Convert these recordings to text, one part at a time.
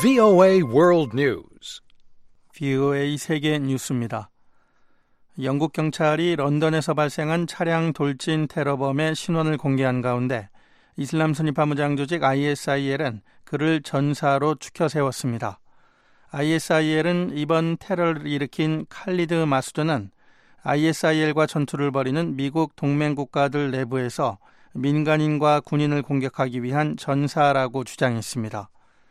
VOA World News. VOA 세계 뉴스입니다. 영국 경찰이 런던에서 발생한 차량 돌진 테러범의 신원을 공개한 가운데 이슬람 순위파 무장 조직 ISIL은 그를 전사로 추켜 세웠습니다. ISIL은 이번 테러를 일으킨 칼리드 마수드는 ISIL과 전투를 벌이는 미국 동맹 국가들 내부에서 민간인과 군인을 공격하기 위한 전사라고 주장했습니다.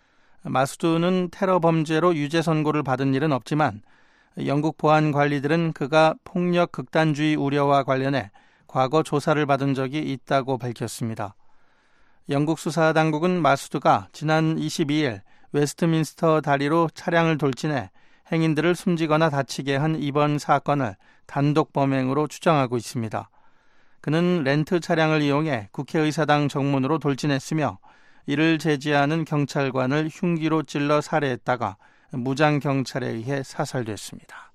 마수드는 테러 범죄로 유죄 선고를 받은 일은 없지만 영국 보안 관리들은 그가 폭력 극단주의 우려와 관련해 과거 조사를 받은 적이 있다고 밝혔습니다. 영국 수사당국은 마수드가 지난 22일 웨스트민스터 다리로 차량을 돌진해 행인들을 숨지거나 다치게 한 이번 사건을 단독 범행으로 추정하고 있습니다. 그는 렌트 차량을 이용해 국회의사당 정문으로 돌진했으며 이를 제지하는 경찰관을 흉기로 찔러 살해했다가 무장경찰에 의해 사살됐습니다.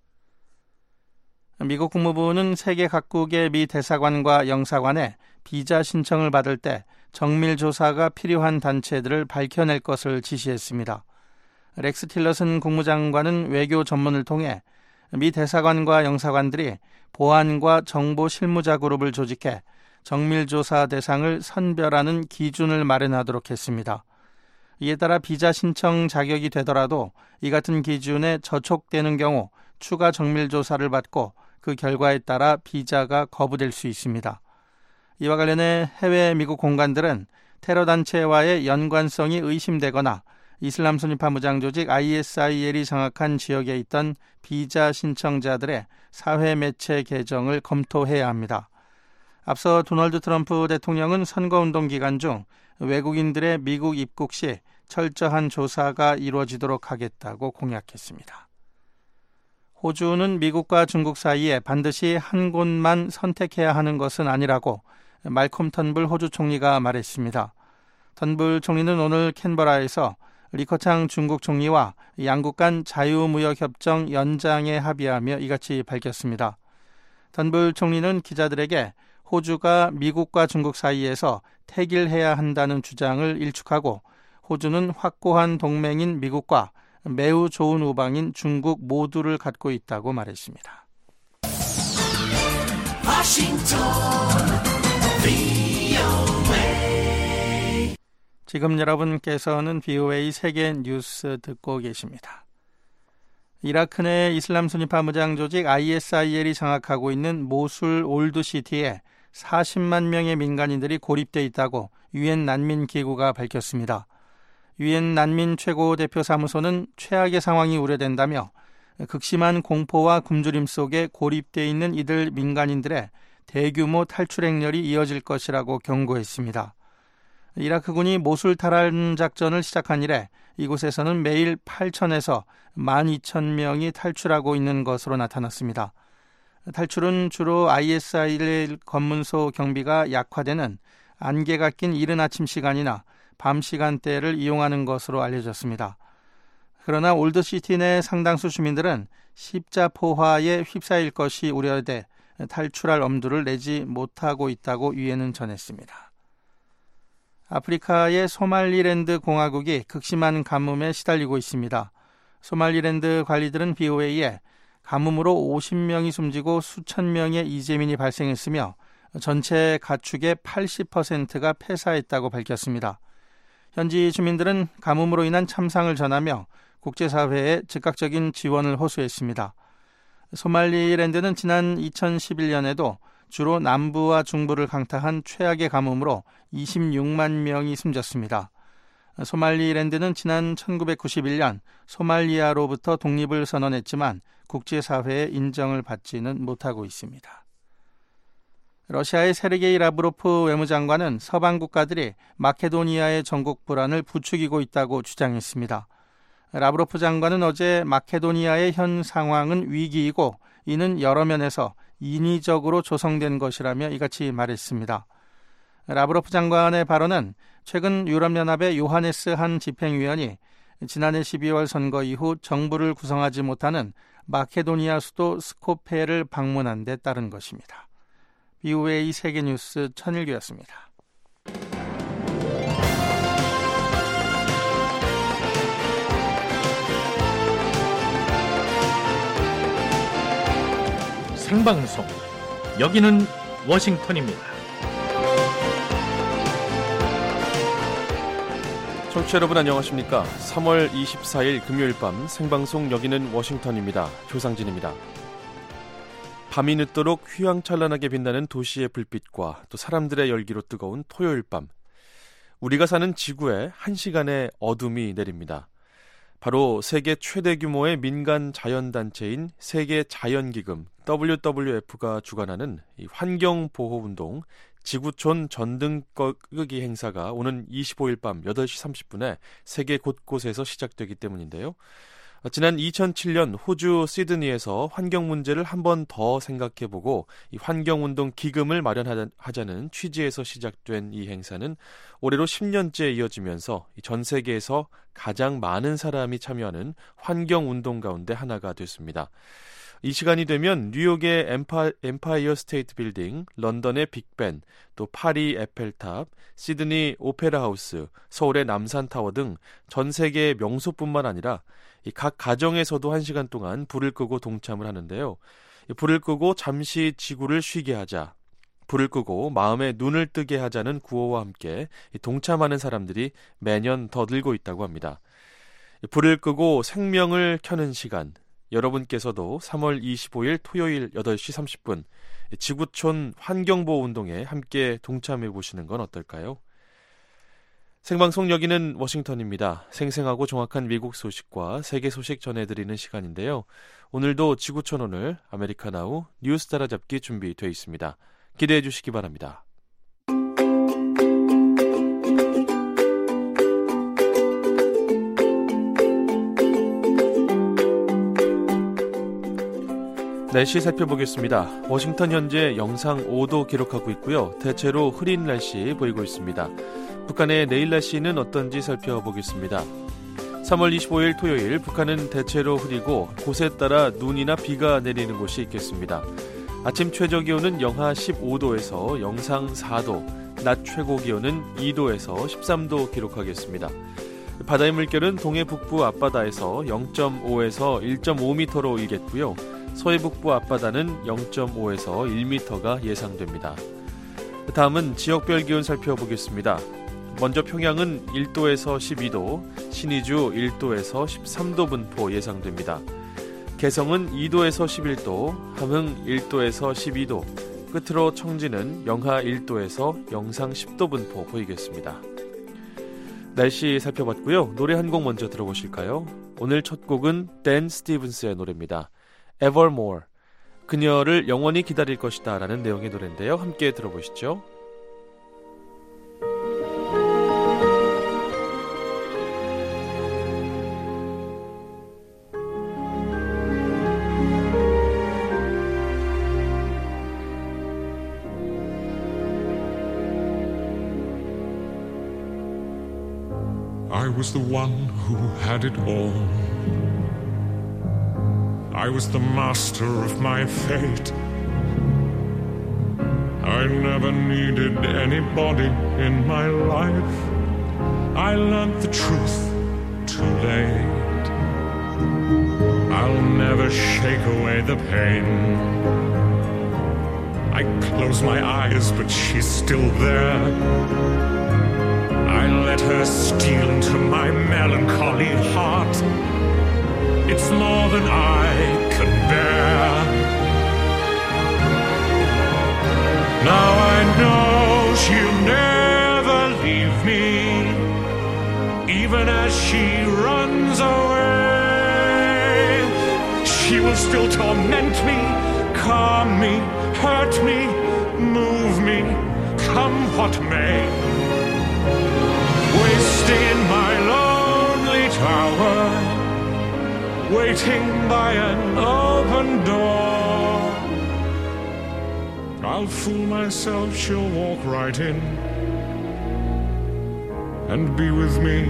미국 국무부는 세계 각국의 미 대사관과 영사관에 비자 신청을 받을 때 정밀조사가 필요한 단체들을 밝혀낼 것을 지시했습니다. 렉스 틸러슨 국무장관은 외교 전문을 통해 미 대사관과 영사관들이 보안과 정보 실무자 그룹을 조직해 정밀조사 대상을 선별하는 기준을 마련하도록 했습니다. 이에 따라 비자 신청 자격이 되더라도 이 같은 기준에 저촉되는 경우 추가 정밀조사를 받고 그 결과에 따라 비자가 거부될 수 있습니다. 이와 관련해 해외 미국 공관들은 테러 단체와의 연관성이 의심되거나 이슬람 순위파 무장 조직 ISIL이 장악한 지역에 있던 비자 신청자들의 사회 매체 계정을 검토해야 합니다. 앞서 도널드 트럼프 대통령은 선거운동 기간 중 외국인들의 미국 입국 시 철저한 조사가 이루어지도록 하겠다고 공약했습니다. 호주는 미국과 중국 사이에 반드시 한 곳만 선택해야 하는 것은 아니라고 말콤 턴불 호주 총리가 말했습니다. 턴불 총리는 오늘 캔버라에서 리커창 중국 총리와 양국 간 자유무역협정 연장에 합의하며 이같이 밝혔습니다. 턴불 총리는 기자들에게 호주가 미국과 중국 사이에서 택일해야 한다는 주장을 일축하고 호주는 확고한 동맹인 미국과 매우 좋은 우방인 중국 모두를 갖고 있다고 말했습니다. 지금 여러분께서는 VOA 세계 뉴스 듣고 계십니다. 이라크 내 이슬람 순위파 무장 조직 ISIL이 장악하고 있는 모술 올드시티에 40만 명의 민간인들이 고립돼 있다고 유엔 난민기구가 밝혔습니다. 유엔 난민 최고 대표 사무소는 최악의 상황이 우려된다며 극심한 공포와 굶주림 속에 고립돼 있는 이들 민간인들의 대규모 탈출 행렬이 이어질 것이라고 경고했습니다. 이라크군이 모술 탈환 작전을 시작한 이래 이곳에서는 매일 8,000에서 12,000명이 탈출하고 있는 것으로 나타났습니다. 탈출은 주로 ISIL 검문소 경비가 약화되는 안개가 낀 이른 아침 시간이나 밤 시간대를 이용하는 것으로 알려졌습니다. 그러나 올드시티 내 상당수 주민들은 십자포화에 휩싸일 것이 우려돼 탈출할 엄두를 내지 못하고 있다고 유엔은 전했습니다. 아프리카의 소말리랜드 공화국이 극심한 가뭄에 시달리고 있습니다. 소말리랜드 관리들은 BOA에 가뭄으로 50명이 숨지고 수천 명의 이재민이 발생했으며 전체 가축의 80%가 폐사했다고 밝혔습니다. 현지 주민들은 가뭄으로 인한 참상을 전하며 국제사회에 즉각적인 지원을 호소했습니다. 소말리랜드는 지난 2011년에도 주로 남부와 중부를 강타한 최악의 가뭄으로 26만 명이 숨졌습니다. 소말리랜드는 지난 1991년 소말리아로부터 독립을 선언했지만 국제사회의 인정을 받지는 못하고 있습니다. 러시아의 세르게이 라브로프 외무장관은 서방 국가들이 마케도니아의 전국 불안을 부추기고 있다고 주장했습니다. 라브로프 장관은 어제 마케도니아의 현 상황은 위기이고 이는 여러 면에서 인위적으로 조성된 것이라며 이같이 말했습니다. 라브로프 장관의 발언은 최근 유럽연합의 요하네스 한 집행위원이 지난해 12월 선거 이후 정부를 구성하지 못하는 마케도니아 수도 스코페를 방문한 데 따른 것입니다. VOA 세계뉴스 천일규였습니다. 생방송. 여기는 워싱턴입니다. 청취자 여러분 안녕하십니까? 3월 24일 금요일 밤 생방송 여기는 워싱턴입니다. 조상진입니다. 밤이 늦도록 휘황찬란하게 빛나는 도시의 불빛과 또 사람들의 열기로 뜨거운 토요일 밤. 우리가 사는 지구에 1시간의 어둠이 내립니다. 바로 세계 최대 규모의 민간 자연단체인 세계자연기금 WWF가 주관하는 이 환경보호운동 지구촌 전등 끄기 행사가 오는 25일 밤 8시 30분에 세계 곳곳에서 시작되기 때문인데요. 지난 2007년 호주 시드니에서 환경 문제를 한 번 더 생각해보고 이 환경운동 기금을 마련하자는 취지에서 시작된 이 행사는 올해로 10년째 이어지면서 전 세계에서 가장 많은 사람이 참여하는 환경운동 가운데 하나가 됐습니다. 이 시간이 되면 뉴욕의 엠파이어 스테이트 빌딩, 런던의 빅벤, 또 파리 에펠탑, 시드니 오페라 하우스, 서울의 남산타워 등 전 세계의 명소뿐만 아니라 각 가정에서도 1시간 동안 불을 끄고 동참을 하는데요. 불을 끄고 잠시 지구를 쉬게 하자, 불을 끄고 마음에 눈을 뜨게 하자는 구호와 함께 동참하는 사람들이 매년 더 늘고 있다고 합니다. 불을 끄고 생명을 켜는 시간, 여러분께서도 3월 25일 토요일 8시 30분 지구촌 환경보호운동에 함께 동참해 보시는 건 어떨까요? 생방송 여기는 워싱턴입니다. 생생하고 정확한 미국 소식과 세계 소식 전해드리는 시간인데요. 오늘도 지구촌 오늘 아메리카나우 뉴스 따라잡기 준비되어 있습니다. 기대해 주시기 바랍니다. 날씨 살펴보겠습니다. 워싱턴 현재 영상 5도 기록하고 있고요. 대체로 흐린 날씨 보이고 있습니다. 북한의 내일 날씨는 어떤지 살펴보겠습니다. 3월 25일 토요일 북한은 대체로 흐리고 곳에 따라 눈이나 비가 내리는 곳이 있겠습니다. 아침 최저 기온은 영하 15도에서 영상 4도, 낮 최고 기온은 2도에서 13도 기록하겠습니다. 바다의 물결은 동해 북부 앞바다에서 0.5에서 1.5m로 일겠고요. 서해 북부 앞바다는 0.5에서 1m가 예상됩니다. 다음은 지역별 기온 살펴보겠습니다. 먼저 평양은 1도에서 12도, 신의주 1도에서 13도 분포 예상됩니다. 개성은 2도에서 11도, 함흥 1도에서 12도, 끝으로 청진은 영하 1도에서 영상 10도 분포 보이겠습니다. 날씨 살펴봤고요. 노래 한 곡 먼저 들어보실까요? 오늘 첫 곡은 댄 스티븐스의 노래입니다. Evermore, 그녀를 영원히 기다릴 것이다 라는 내용의 노래인데요. 함께 들어보시죠. I was the one who had it all. I was the master of my fate. I never needed anybody in my life. I learned the truth too late. I'll never shake away the pain. I close my eyes, but she's still there. I let her steal into my melancholy heart. It's more than I can bear. Now I know she'll never leave me, even as she runs away. She will still torment me, calm me, hurt me, move me, come what may. Wasting in my lonely tower, waiting by an open door. I'll fool myself, she'll walk right in and be with me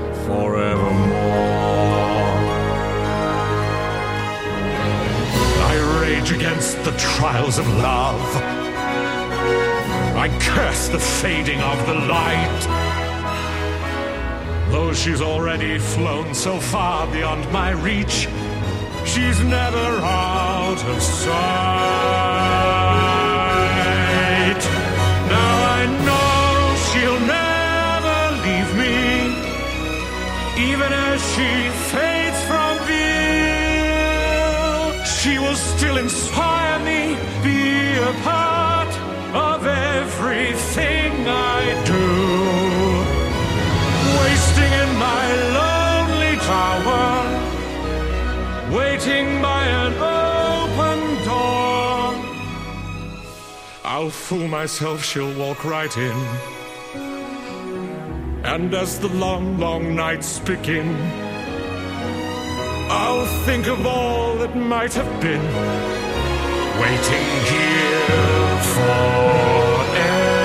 forevermore. I rage against the trials of love. I curse the fading of the light. Though she's already flown so far beyond my reach, she's never out of sight. Now I know she'll never leave me, even as she fades from view. She will still inspire me, be a part of everything I do. Wasting in my lonely tower, waiting by an open door. I'll fool myself, she'll walk right in. And as the long, long nights begin, I'll think of all that might have been, waiting here forever.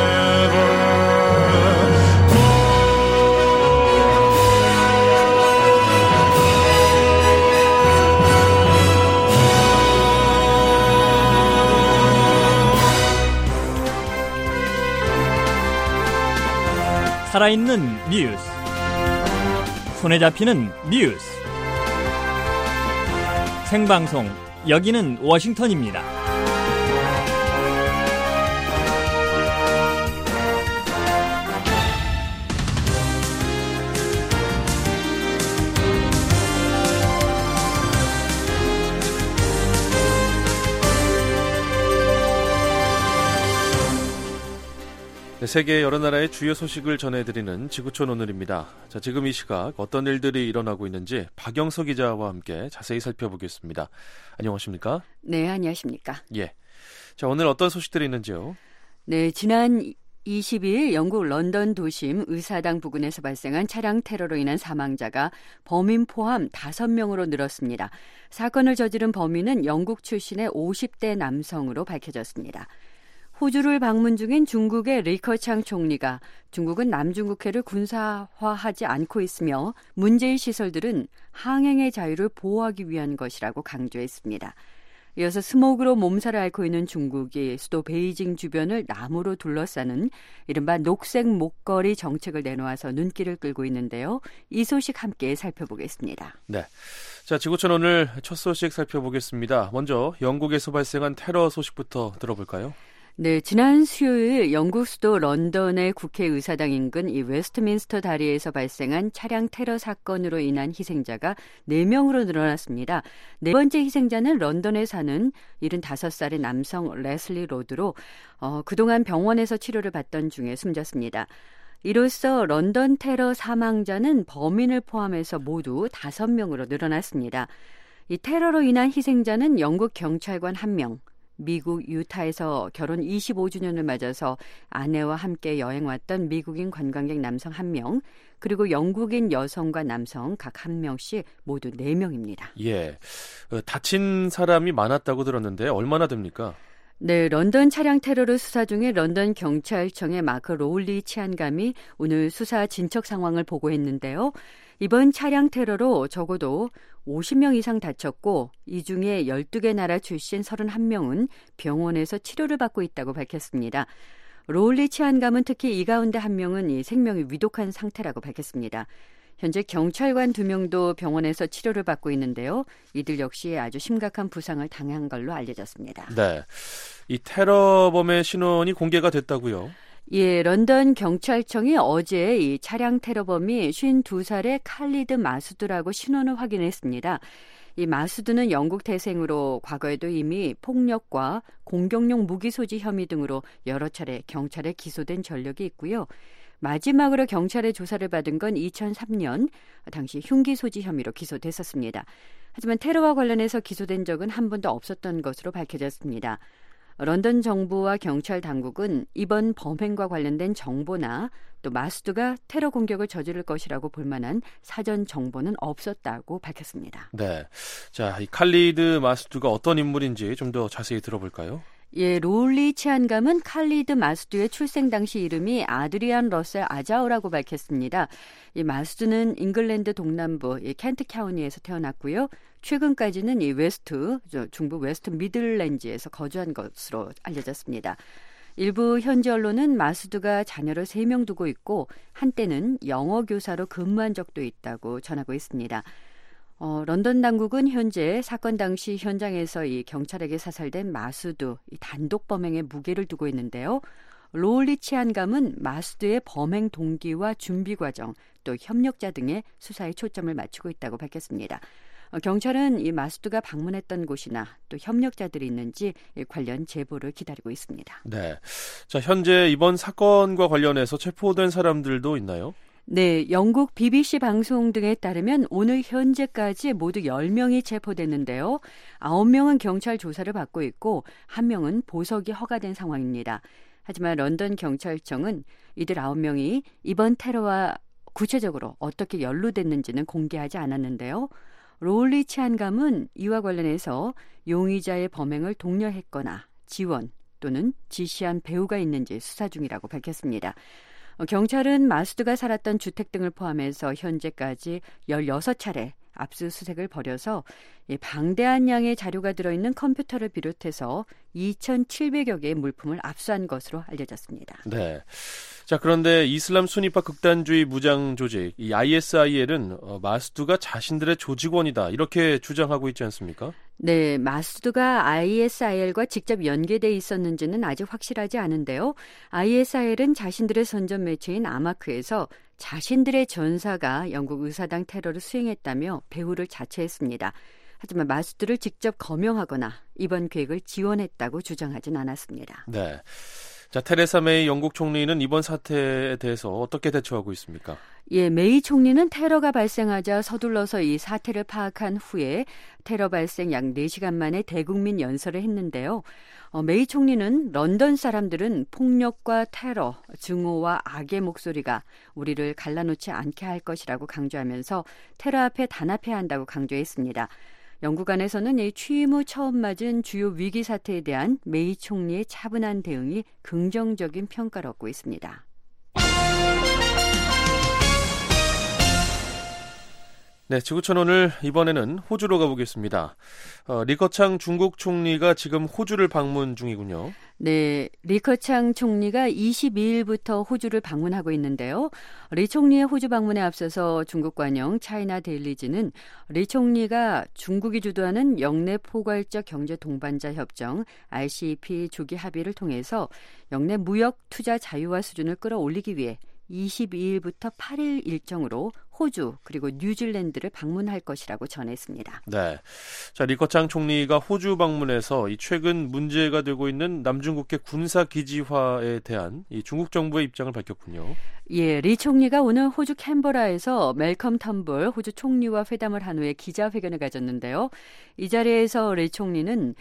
살아있는 뉴스, 손에 잡히는 뉴스, 생방송, 여기는 워싱턴입니다. 세계 여러 나라의 주요 소식을 전해드리는 지구촌 오늘입니다. 자, 지금 이 시각 어떤 일들이 일어나고 있는지 박영서 기자와 함께 자세히 살펴보겠습니다. 안녕하십니까? 네, 안녕하십니까? 예. 자, 오늘 어떤 소식들이 있는지요? 네, 지난 22일 영국 런던 도심 의사당 부근에서 발생한 차량 테러로 인한 사망자가 범인 포함 5명으로 늘었습니다. 사건을 저지른 범인은 영국 출신의 50대 남성으로 밝혀졌습니다. 호주를 방문 중인 중국의 리커창 총리가 중국은 남중국해를 군사화하지 않고 있으며 문제의 시설들은 항행의 자유를 보호하기 위한 것이라고 강조했습니다. 이어서 스모그로 몸살을 앓고 있는 중국이 수도 베이징 주변을 나무로 둘러싸는 이른바 녹색 목걸이 정책을 내놓아서 눈길을 끌고 있는데요. 이 소식 함께 살펴보겠습니다. 네. 자, 지구촌 오늘 첫 소식 살펴보겠습니다. 먼저 영국에서 발생한 테러 소식부터 들어볼까요? 네, 지난 수요일 영국 수도 런던의 국회의사당 인근 이 웨스트민스터 다리에서 발생한 차량 테러 사건으로 인한 희생자가 4명으로 늘어났습니다. 네 번째 희생자는 런던에 사는 75살의 남성 레슬리 로드로 그동안 병원에서 치료를 받던 중에 숨졌습니다. 이로써 런던 테러 사망자는 범인을 포함해서 모두 5명으로 늘어났습니다. 이 테러로 인한 희생자는 영국 경찰관 1명, 미국 유타에서 결혼 25주년을 맞아서 아내와 함께 여행 왔던 미국인 관광객 남성 1명, 그리고 영국인 여성과 남성 각 1명씩 모두 4명입니다. 예, 다친 사람이 많았다고 들었는데 얼마나 됩니까? 네, 런던 차량 테러를 수사 중에 런던 경찰청의 마크 로울리 치안감이 오늘 수사 진척 상황을 보고했는데요. 이번 차량 테러로 적어도 50명 이상 다쳤고 이 중에 12개 나라 출신 31명은 병원에서 치료를 받고 있다고 밝혔습니다. 로울리 치안감은 특히 이 가운데 1명은 이 생명이 위독한 상태라고 밝혔습니다. 현재 경찰관 2명도 병원에서 치료를 받고 있는데요. 이들 역시 아주 심각한 부상을 당한 걸로 알려졌습니다. 네, 이 테러범의 신원이 공개가 됐다고요? 예, 런던 경찰청이 어제 이 차량 테러범이 52살의 칼리드 마수드라고 신원을 확인했습니다. 이 마수드는 영국 태생으로 과거에도 이미 폭력과 공격용 무기 소지 혐의 등으로 여러 차례 경찰에 기소된 전력이 있고요. 마지막으로 경찰의 조사를 받은 건 2003년 당시 흉기 소지 혐의로 기소됐었습니다. 하지만 테러와 관련해서 기소된 적은 한 번도 없었던 것으로 밝혀졌습니다. 런던 정부와 경찰 당국은 이번 범행과 관련된 정보나 또 마수드가 테러 공격을 저지를 것이라고 볼 만한 사전 정보는 없었다고 밝혔습니다. 네, 자, 이 칼리드 마수드가 어떤 인물인지 좀 더 자세히 들어볼까요? 예, 로울리 치안감은 칼리드 마수드의 출생 당시 이름이 아드리안 러셀 아자오라고 밝혔습니다. 이 마수드는 잉글랜드 동남부 켄트 카운티에서 태어났고요. 최근까지는 이 중부 웨스트 미들랜드에서 거주한 것으로 알려졌습니다. 일부 현지 언론은 마수드가 자녀를 3명 두고 있고 한때는 영어 교사로 근무한 적도 있다고 전하고 있습니다. 런던 당국은 현재 사건 당시 현장에서 이 경찰에게 사살된 마수드 이 단독 범행에 무게를 두고 있는데요. 로울리 치안감은 마수드의 범행 동기와 준비 과정, 또 협력자 등의 수사에 초점을 맞추고 있다고 밝혔습니다. 경찰은 이 마수드가 방문했던 곳이나 또 협력자들이 있는지 관련 제보를 기다리고 있습니다. 네. 자, 현재 이번 사건과 관련해서 체포된 사람들도 있나요? 네, 영국 BBC 방송 등에 따르면 오늘 현재까지 모두 10명이 체포됐는데요. 9명은 경찰 조사를 받고 있고 1명은 보석이 허가된 상황입니다. 하지만 런던 경찰청은 이들 9명이 이번 테러와 구체적으로 어떻게 연루됐는지는 공개하지 않았는데요. 로울리 치안감은 이와 관련해서 용의자의 범행을 독려했거나 지원 또는 지시한 배후가 있는지 수사 중이라고 밝혔습니다. 경찰은 마수드가 살았던 주택 등을 포함해서 현재까지 16차례 압수수색을 벌여서 방대한 양의 자료가 들어있는 컴퓨터를 비롯해서 2,700여 개의 물품을 압수한 것으로 알려졌습니다. 네. 자, 그런데 이슬람 순위파 극단주의 무장 조직 이 ISIL은 마수드가 자신들의 조직원이다 이렇게 주장하고 있지 않습니까? 네, 마수드가 ISIL과 직접 연계돼 있었는지는 아직 확실하지 않은데요. ISIL은 자신들의 선전 매체인 아마크에서 자신들의 전사가 영국 의사당 테러를 수행했다며 배후를 자처했습니다. 하지만 마수드를 직접 거명하거나 이번 계획을 지원했다고 주장하진 않았습니다. 네. 자, 테레사 메이 영국 총리는 이번 사태에 대해서 어떻게 대처하고 있습니까? 예, 메이 총리는 테러가 발생하자 서둘러서 이 사태를 파악한 후에 테러 발생 약 4시간 만에 대국민 연설을 했는데요. 메이 총리는 런던 사람들은 폭력과 테러, 증오와 악의 목소리가 우리를 갈라놓지 않게 할 것이라고 강조하면서 테러 앞에 단합해야 한다고 강조했습니다. 영국 안에서는 이 취임 후 처음 맞은 주요 위기 사태에 대한 메이 총리의 차분한 대응이 긍정적인 평가를 얻고 있습니다. 네, 지구촌 오늘 이번에는 호주로 가보겠습니다. 리커창 중국 총리가 지금 호주를 방문 중이군요. 네, 리커창 총리가 22일부터 호주를 방문하고 있는데요. 리 총리의 호주 방문에 앞서서 중국 관영 차이나 데일리지는 리 총리가 중국이 주도하는 영내 포괄적 경제 동반자 협정 RCEP 조기 합의를 통해서 영내 무역 투자 자유화 수준을 끌어올리기 위해 22일부터 8일 일정으로 호주 그리고 뉴질랜드를 방문할 것이라고 전했습니다. 네, 자 리커창 총리가 호주 방문해서 이 최근 문제가 되고 있는 남중국해 군사 기지화에 대한 이 중국 정부의 입장을 밝혔군요. 예, 리 총리가 오늘 호주 캔버라에서 멜컴 텀블 호주 총리와 회담을 한 후에 기자회견을 가졌는데요. 이 자리에서 리 총리는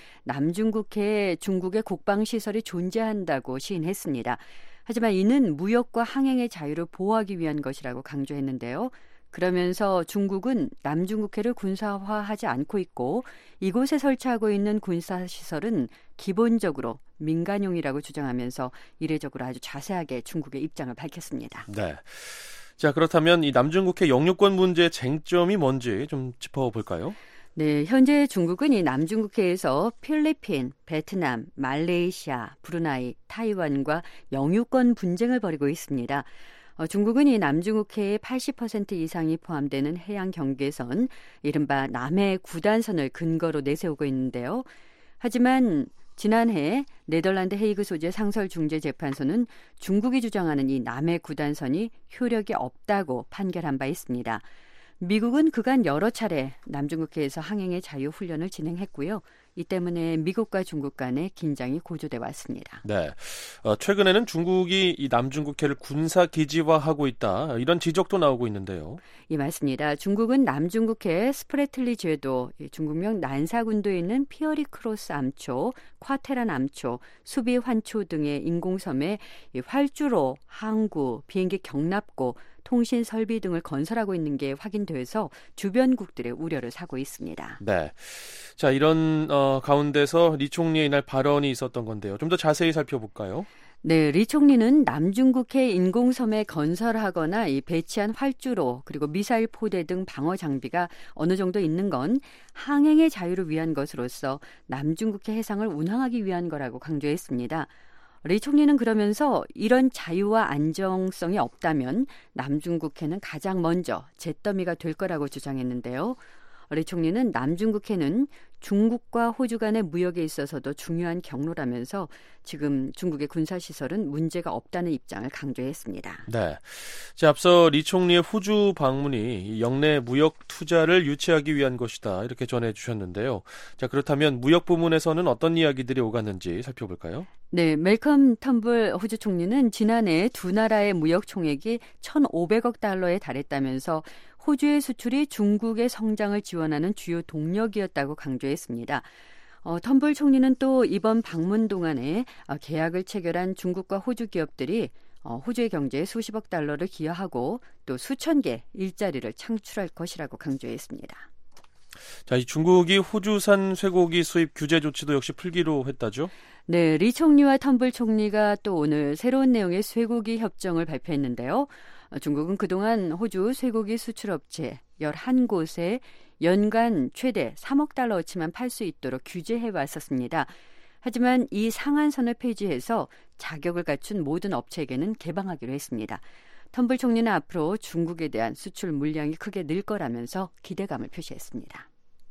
남중국해에 중국의 국방시설이 존재한다고 시인했습니다. 하지만 이는 무역과 항행의 자유를 보호하기 위한 것이라고 강조했는데요. 그러면서 중국은 남중국해를 군사화하지 않고 있고 이곳에 설치하고 있는 군사시설은 기본적으로 민간용이라고 주장하면서 이례적으로 아주 자세하게 중국의 입장을 밝혔습니다. 네. 자, 그렇다면 이 남중국해 영유권 문제의 쟁점이 뭔지 좀 짚어볼까요? 네, 현재 중국은 이 남중국해에서 필리핀, 베트남, 말레이시아, 브루나이, 타이완과 영유권 분쟁을 벌이고 있습니다. 중국은 이 남중국해의 80% 이상이 포함되는 해양 경계선, 이른바 남해 9단선을 근거로 내세우고 있는데요. 하지만 지난해 네덜란드 헤이그 소재 상설중재재판소는 중국이 주장하는 이 남해 9단선이 효력이 없다고 판결한 바 있습니다. 미국은 그간 여러 차례 남중국해에서 항행의 자유 훈련을 진행했고요. 이 때문에 미국과 중국 간의 긴장이 고조돼 왔습니다. 네, 최근에는 중국이 이 남중국해를 군사 기지화하고 있다 이런 지적도 나오고 있는데요. 예, 맞습니다. 중국은 남중국해 스프레틀리 제도, 중국명 난사군도에 있는 피어리 크로스 암초, 콰테란 암초, 수비 환초 등의 인공섬에 활주로, 항구, 비행기 경납고, 통신 설비 등을 건설하고 있는 게 확인돼서 주변국들의 우려를 사고 있습니다. 네, 자 이런 가운데서 리 총리의 이날 발언이 있었던 건데요. 좀 더 자세히 살펴볼까요? 네, 리 총리는 남중국해 인공섬에 건설하거나 이 배치한 활주로 그리고 미사일 포대 등 방어 장비가 어느 정도 있는 건 항행의 자유를 위한 것으로서 남중국해 해상을 운항하기 위한 거라고 강조했습니다. 리 총리는 그러면서 이런 자유와 안정성이 없다면 남중국해는 가장 먼저 잿더미가 될 거라고 주장했는데요. 리 총리는 남중국해는 중국과 호주 간의 무역에 있어서도 중요한 경로라면서 지금 중국의 군사시설은 문제가 없다는 입장을 강조했습니다. 네. 자, 앞서 리 총리의 호주 방문이 영내 무역 투자를 유치하기 위한 것이다 이렇게 전해주셨는데요. 자, 그렇다면 무역 부문에서는 어떤 이야기들이 오갔는지 살펴볼까요? 네, 멜컴 텀블 호주 총리는 지난해 두 나라의 무역 총액이 1,500억 달러에 달했다면서 호주의 수출이 중국의 성장을 지원하는 주요 동력이었다고 강조했습니다. 텀블 총리는 또 이번 방문 동안에 계약을 체결한 중국과 호주 기업들이 호주의 경제에 수십억 달러를 기여하고 또 수천 개 일자리를 창출할 것이라고 강조했습니다. 자, 이 중국이 호주산 쇠고기 수입 규제 조치도 역시 풀기로 했다죠? 네, 리 총리와 텀블 총리가 또 오늘 새로운 내용의 쇠고기 협정을 발표했는데요. 중국은 그동안 호주 쇠고기 수출업체 11곳에 연간 최대 3억 달러어치만 팔 수 있도록 규제해 왔었습니다. 하지만 이 상한선을 폐지해서 자격을 갖춘 모든 업체에게는 개방하기로 했습니다. 텀블 총리는 앞으로 중국에 대한 수출 물량이 크게 늘 거라면서 기대감을 표시했습니다.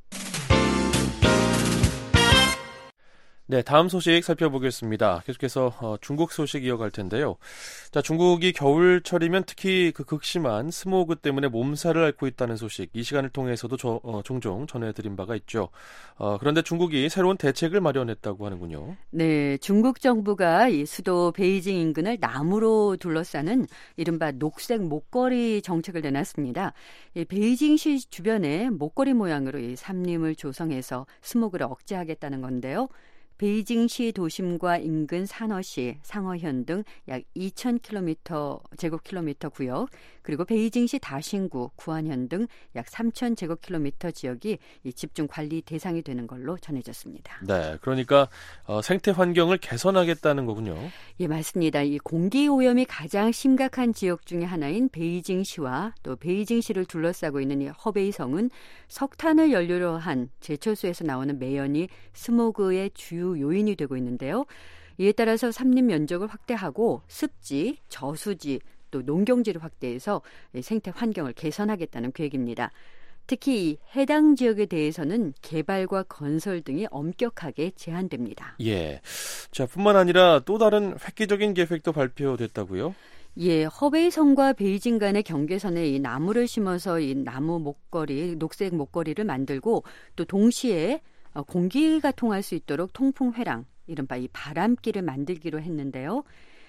네, 다음 소식 살펴보겠습니다. 계속해서 중국 소식 이어갈 텐데요. 자, 중국이 겨울철이면 특히 그 극심한 스모그 때문에 몸살을 앓고 있다는 소식, 이 시간을 통해서도 종종 전해드린 바가 있죠. 그런데 중국이 새로운 대책을 마련했다고 하는군요. 네, 중국 정부가 이 수도 베이징 인근을 나무로 둘러싸는 이른바 녹색 목걸이 정책을 내놨습니다. 이 베이징시 주변에 목걸이 모양으로 이 삼림을 조성해서 스모그를 억제하겠다는 건데요. 베이징시 도심과 인근 산허시, 상허현 등 약 2,000km 제곱킬로미터 구역, 그리고 베이징시 다신구, 구안현 등 약 3,000제곱킬로미터 지역이 이 집중 관리 대상이 되는 걸로 전해졌습니다. 네, 그러니까 생태 환경을 개선하겠다는 거군요. 예, 맞습니다. 이 공기 오염이 가장 심각한 지역 중에 하나인 베이징시와 또 베이징시를 둘러싸고 있는 이 허베이성은 석탄을 연료로 한 제철소에서 나오는 매연이 스모그의 주요 요인이 되고 있는데요. 이에 따라서 삼림 면적을 확대하고 습지, 저수지, 또 농경지를 확대해서 생태 환경을 개선하겠다는 계획입니다. 특히 해당 지역에 대해서는 개발과 건설 등이 엄격하게 제한됩니다. 예, 자, 뿐만 아니라 또 다른 획기적인 계획도 발표됐다고요? 예, 허베이성과 베이징 간의 경계선에 이 나무를 심어서 이 나무 목걸이, 녹색 목걸이를 만들고 또 동시에 공기가 통할 수 있도록 통풍회랑, 이른바 이 바람길을 만들기로 했는데요.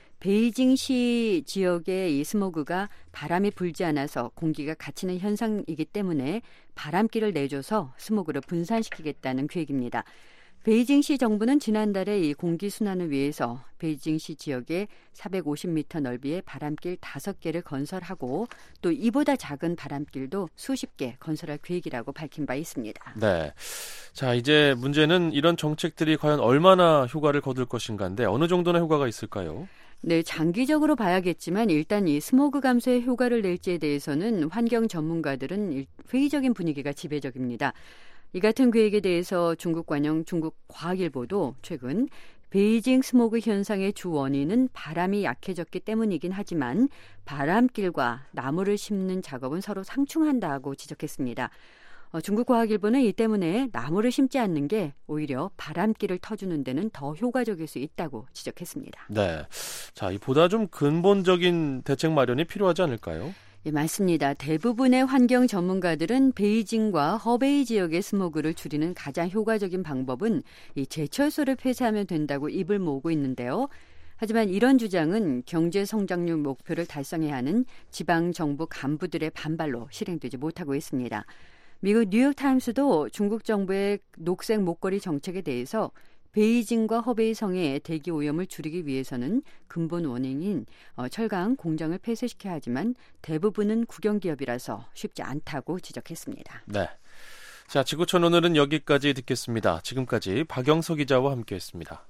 베이징시 지역의 이 스모그가 바람이 불지 않아서 공기가 갇히는 현상이기 때문에 바람길을 내줘서 스모그를 분산시키겠다는 계획입니다. 베이징시 정부는 지난달에 이 공기 순환을 위해서 베이징시 지역에 450m 넓이의 바람길 5개를 건설하고 또 이보다 작은 바람길도 수십 개 건설할 계획이라고 밝힌 바 있습니다. 네. 자, 이제 문제는 이런 정책들이 과연 얼마나 효과를 거둘 것인가인데 어느 정도나 효과가 있을까요? 네, 장기적으로 봐야겠지만 일단 이 스모그 감소에 효과를 낼지에 대해서는 환경 전문가들은 회의적인 분위기가 지배적입니다. 이 같은 계획에 대해서 중국 관영 중국과학일보도 최근 베이징 스모그 현상의 주 원인은 바람이 약해졌기 때문이긴 하지만 바람길과 나무를 심는 작업은 서로 상충한다고 지적했습니다. 중국과학일보는 이 때문에 나무를 심지 않는 게 오히려 바람길을 터주는 데는 더 효과적일 수 있다고 지적했습니다. 네, 자, 보다 좀 근본적인 대책 마련이 필요하지 않을까요? 예, 맞습니다. 대부분의 환경 전문가들은 베이징과 허베이 지역의 스모그를 줄이는 가장 효과적인 방법은 이 제철소를 폐쇄하면 된다고 입을 모으고 있는데요. 하지만 이런 주장은 경제 성장률 목표를 달성해야 하는 지방 정부 간부들의 반발로 실행되지 못하고 있습니다. 미국 뉴욕타임스도 중국 정부의 녹색 목걸이 정책에 대해서 베이징과 허베이성의 대기 오염을 줄이기 위해서는 근본 원인인 철강 공장을 폐쇄시켜야 하지만 대부분은 국영기업이라서 쉽지 않다고 지적했습니다. 네, 자, 지구촌 오늘은 여기까지 듣겠습니다. 지금까지 박영석 기자와 함께했습니다.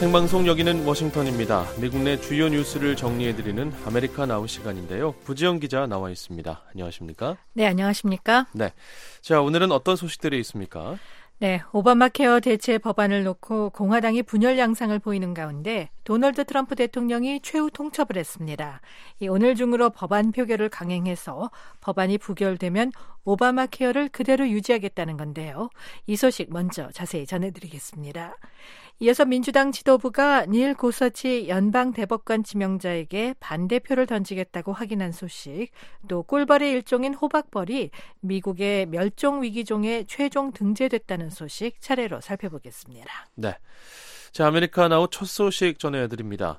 생방송 여기는 워싱턴입니다. 미국 내 주요 뉴스를 정리해드리는 아메리카 나우 시간인데요. 부지영 기자 나와 있습니다. 안녕하십니까? 네, 안녕하십니까? 네. 자, 오늘은 어떤 소식들이 있습니까? 네, 오바마 케어 대체 법안을 놓고 공화당이 분열 양상을 보이는 가운데 도널드 트럼프 대통령이 최후 통첩을 했습니다. 오늘 중으로 법안 표결을 강행해서 법안이 부결되면 오바마 케어를 그대로 유지하겠다는 건데요. 이 소식 먼저 자세히 전해드리겠습니다. 이어서 민주당 지도부가 닐 고서치 연방 대법관 지명자에게 반대표를 던지겠다고 확인한 소식, 또 꿀벌의 일종인 호박벌이 미국의 멸종 위기종에 최종 등재됐다는 소식 차례로 살펴보겠습니다. 네, 자, 아메리카 나우 첫 소식 전해드립니다.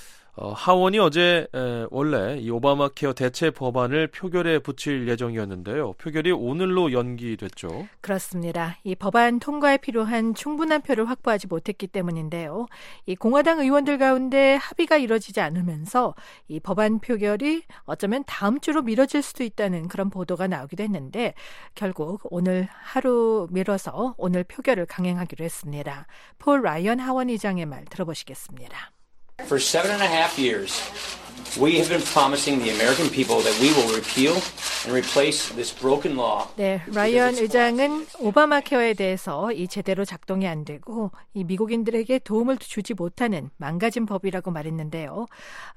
하원이 어제 원래 이 오바마 케어 대체 법안을 표결에 붙일 예정이었는데요. 표결이 오늘로 연기됐죠. 그렇습니다. 이 법안 통과에 필요한 충분한 표를 확보하지 못했기 때문인데요. 이 공화당 의원들 가운데 합의가 이뤄지지 않으면서 이 법안 표결이 어쩌면 다음 주로 미뤄질 수도 있다는 그런 보도가 나오기도 했는데 결국 오늘 하루 미뤄서 오늘 표결을 강행하기로 했습니다. 폴 라이언 하원 의장의 말 들어보시겠습니다. For 7.5 years, we have been promising the American people that we will repeal and replace this broken law. 네, 라이언 의장은 오바마 케어에 대해서 이 제대로 작동이 안 되고 이 미국인들에게 도움을 주지 못하는 망가진 법이라고 말했는데요.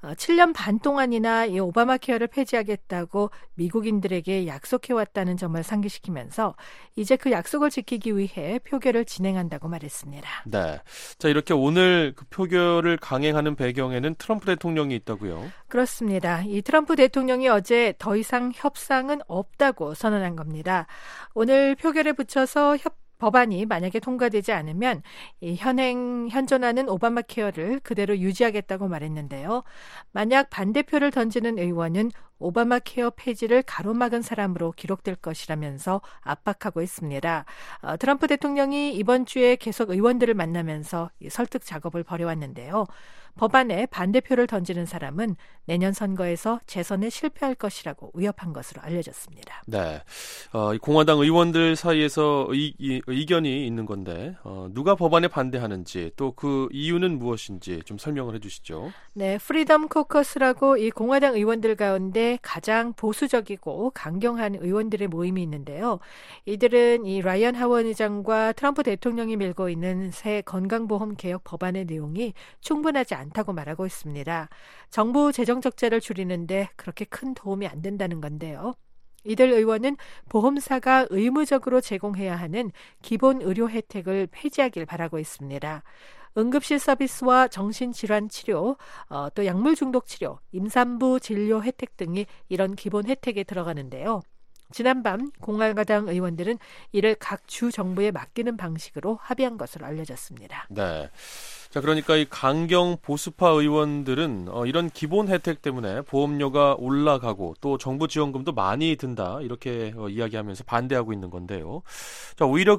7년 반 동안이나 이 오바마 케어를 폐지하겠다고 미국인들에게 약속해왔다는 점을 상기시키면서 이제 그 약속을 지키기 위해 표결을 진행한다고 말했습니다. 네, 자, 이렇게 오늘 그 표결을 강행하는 배경에는 트럼프 대통령이 있다고요? 그렇습니다. 이 트럼프 대통령이 어제 더 이상 협상은 없다고 선언한 겁니다. 오늘 표결에 붙여서 법안이 만약에 통과되지 않으면 이 현존하는 오바마 케어를 그대로 유지하겠다고 말했는데요. 만약 반대표를 던지는 의원은 오바마 케어 폐지를 가로막은 사람으로 기록될 것이라면서 압박하고 있습니다. 트럼프 대통령이 이번 주에 계속 의원들을 만나면서 설득 작업을 벌여왔는데요. 법안에 반대표를 던지는 사람은 내년 선거에서 재선에 실패할 것이라고 위협한 것으로 알려졌습니다. 네, 공화당 의원들 사이에서 의견이 있는 건데 누가 법안에 반대하는지 또 그 이유는 무엇인지 좀 설명을 해주시죠. 네, 프리덤 코커스라고 이 공화당 의원들 가운데 가장 보수적이고 강경한 의원들의 모임이 있는데요. 이들은 이 라이언 하원 의장과 트럼프 대통령이 밀고 있는 새 건강보험 개혁 법안의 내용이 충분하지 않다고 말하고 있습니다. 정부 재정 적자를 줄이는데 그렇게 큰 도움이 안 된다는 건데요. 이들 의원은 보험사가 의무적으로 제공해야 하는 기본 의료 혜택을 폐지하길 바라고 있습니다. 응급실 서비스와 정신질환 치료, 또 약물 중독 치료, 임산부 진료 혜택 등이 이런 기본 혜택에 들어가는데요. 지난밤 공화당 의원들은 이를 각 주 정부에 맡기는 방식으로 합의한 것으로 알려졌습니다. 네. 자, 그러니까 이 강경 보수파 의원들은 이런 기본 혜택 때문에 보험료가 올라가고 또 정부 지원금도 많이 든다 이렇게 이야기하면서 반대하고 있는 건데요. 자, 오히려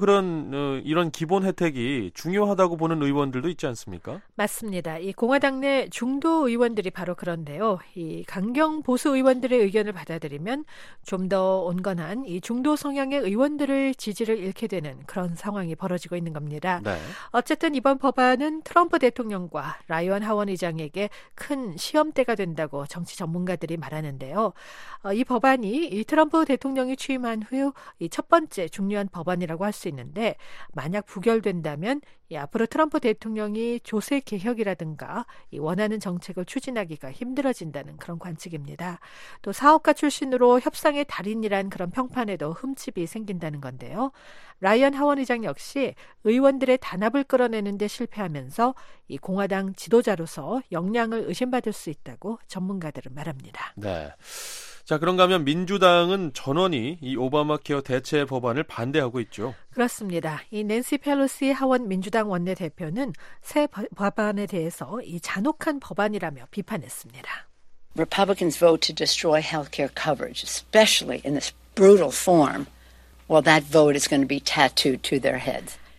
이런 기본 혜택이 중요하다고 보는 의원들도 있지 않습니까? 맞습니다. 이 공화당 내 중도 의원들이 바로 그런데요. 이 강경 보수 의원들의 의견을 받아들이면 좀 더 온건한 이 중도 성향의 의원들을 지지를 잃게 되는 그런 상황이 벌어지고 있는 겁니다. 네. 어쨌든 이번 법안은 트럼프 대통령과 라이언 하원 의장에게 큰 시험대가 된다고 정치 전문가들이 말하는데요. 이 법안이 이 트럼프 대통령이 취임한 후 이 첫 번째 중요한 법안이라고 할 수 있는데 만약 부결된다면 앞으로 트럼프 대통령이 조세 개혁이라든가 이 원하는 정책을 추진하기가 힘들어진다는 그런 관측입니다. 또 사업가 출신으로 협상의 달인이란 그런 평판에도 흠집이 생긴다는 건데요. 라이언 하원 의장 역시 의원들의 단합을 끌어내는 데 실패하면서 이 공화당 지도자로서 역량을 의심받을 수 있다고 전문가들은 말합니다. 네. 자, 그런가 하면 민주당은 전원이 이 오바마 케어 대체 법안을 반대하고 있죠. 그렇습니다. 이 낸시 펠로시 하원 민주당 원내대표는 새 법안에 대해서 이 잔혹한 법안이라며 비판했습니다. Republicans vote to destroy health care coverage, especially in this brutal form. Well, that vote is going to be tattooed to their heads.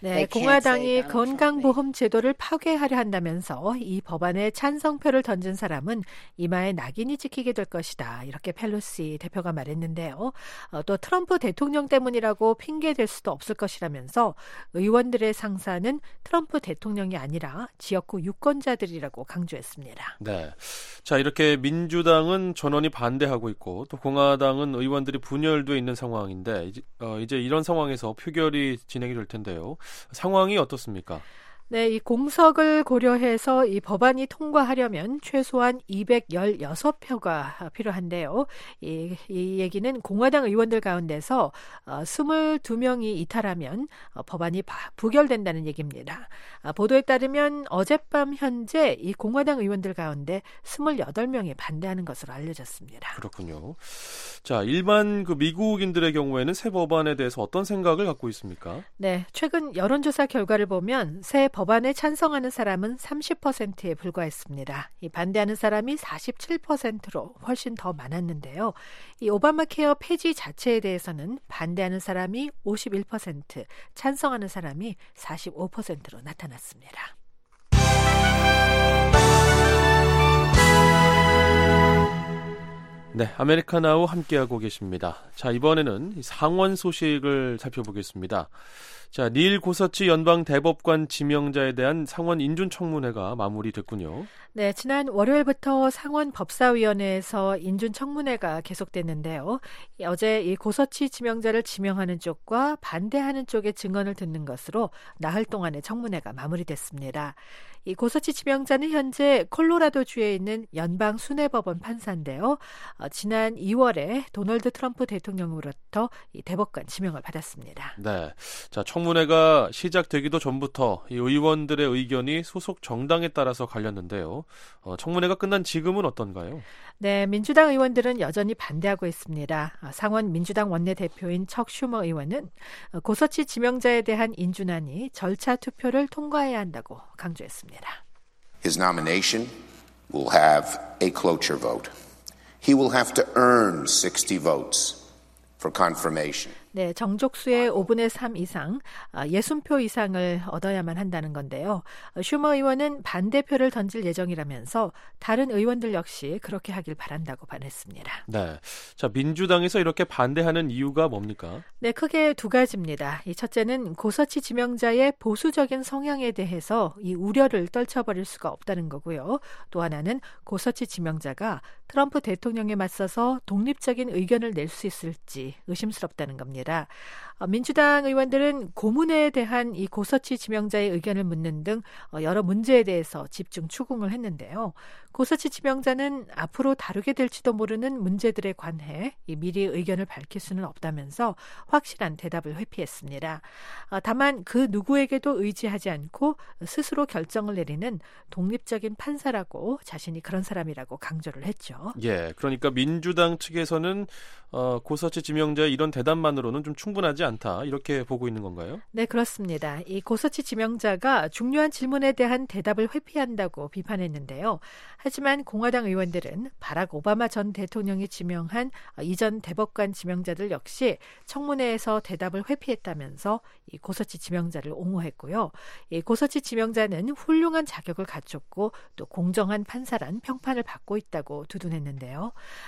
네, 공화당이 건강보험 제도를 파괴하려 한다면서 이 법안에 찬성표를 던진 사람은 이마에 낙인이 찍히게 될 것이다. 이렇게 펠로시 대표가 말했는데요. 또 트럼프 대통령 때문이라고 핑계댈 수도 없을 것이라면서 의원들의 상사는 트럼프 대통령이 아니라 지역구 유권자들이라고 강조했습니다. 네, 자 이렇게 민주당은 전원이 반대하고 있고 또 공화당은 의원들이 분열돼 있는 상황인데 이제 이런 상황에서 표결이 진행이 될 텐데요. 상황이 어떻습니까? 네, 이 공석을 고려해서 이 법안이 통과하려면 최소한 216표가 필요한데요. 이 얘기는 공화당 의원들 가운데서 22명이 이탈하면 법안이 부결된다는 얘기입니다. 보도에 따르면 어젯밤 현재 이 공화당 의원들 가운데 28명이 반대하는 것으로 알려졌습니다. 그렇군요. 자, 일반 미국인들의 경우에는 새 법안에 대해서 어떤 생각을 갖고 있습니까? 네, 최근 여론조사 결과를 보면 새 법안에 찬성하는 사람은 30%에 불과했습니다. 이 반대하는 사람이 47%로 훨씬 더 많았는데요. 이 오바마 케어 폐지 자체에 대해서는 반대하는 사람이 51%, 찬성하는 사람이 45%로 나타났습니다. 네, 아메리카나우 함께하고 계십니다. 자, 이번에는 상원 소식을 살펴보겠습니다. 자, 닐 고서치 연방 대법관 지명자에 대한 상원 인준청문회가 마무리됐군요. 네, 지난 월요일부터 상원 법사위원회에서 인준청문회가 계속됐는데요. 어제 이 고서치 지명자를 지명하는 쪽과 반대하는 쪽의 증언을 듣는 것으로 나흘 동안의 청문회가 마무리됐습니다. 이 고서치 지명자는 현재 콜로라도주에 있는 연방 수뇌법원 판사인데요. 지난 2월에 도널드 트럼프 대통령으로부터 이 대법관 지명을 받았습니다. 네, 자 청문회가 시작되기도 전부터 이 의원들의 의견이 소속 정당에 따라서 갈렸는데요. 청문회가 끝난 지금은 어떤가요? 네, 민주당 의원들은 여전히 반대하고 있습니다. 상원 민주당 원내대표인 척 슈머 의원은 고서치 지명자에 대한 인준안이 절차 투표를 통과해야 한다고 강조했습니다. His nomination will have a cloture vote. He will have to earn 60 votes for confirmation. 네, 정족수의 5분의 3 이상, 60표 이상을 얻어야만 한다는 건데요. 슈머 의원은 반대표를 던질 예정이라면서 다른 의원들 역시 그렇게 하길 바란다고 말했습니다. 네, 자 민주당에서 이렇게 반대하는 이유가 뭡니까? 네, 크게 두 가지입니다. 이 첫째는 고서치 지명자의 보수적인 성향에 대해서 이 우려를 떨쳐버릴 수가 없다는 거고요. 또 하나는 고서치 지명자가 트럼프 대통령에 맞서서 독립적인 의견을 낼 수 있을지 의심스럽다는 겁니다. 민주당 의원들은 고문에 대한 이 고서치 지명자의 의견을 묻는 등 여러 문제에 대해서 집중 추궁을 했는데요. 고서치 지명자는 앞으로 다루게 될지도 모르는 문제들에 관해 미리 의견을 밝힐 수는 없다면서 확실한 대답을 회피했습니다. 다만 그 누구에게도 의지하지 않고 스스로 결정을 내리는 독립적인 판사라고 자신이 그런 사람이라고 강조를 했죠. 예, 그러니까 민주당 측에서는 고서치 지명자의 이런 대답만으로는 좀 충분하지 않다 이렇게 보고 있는 건가요? 네, 그렇습니다. 이 고서치 지명자가 중요한 질문에 대한 대답을 회피한다고 비판했는데요. 하지만 공화당 의원들은 바락 오바마 전 대통령이 지명한 이전 대법관 지명자들 역시 청문회에서 대답을 회피했다면서 이 고서치 지명자를 옹호했고요. 이 고서치 지명자는 훌륭한 자격을 갖췄고 또 공정한 판사란 평판을 받고 있다고 두둔했는데요.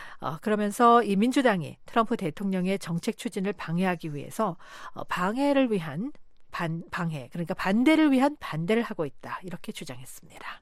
그러면서 이 민주당이 트럼프 대통령의 정책 추진을 방해하기 위해서 방해를 위한 방해, 그러니까 반대를 위한 반대를 하고 있다 이렇게 주장했습니다.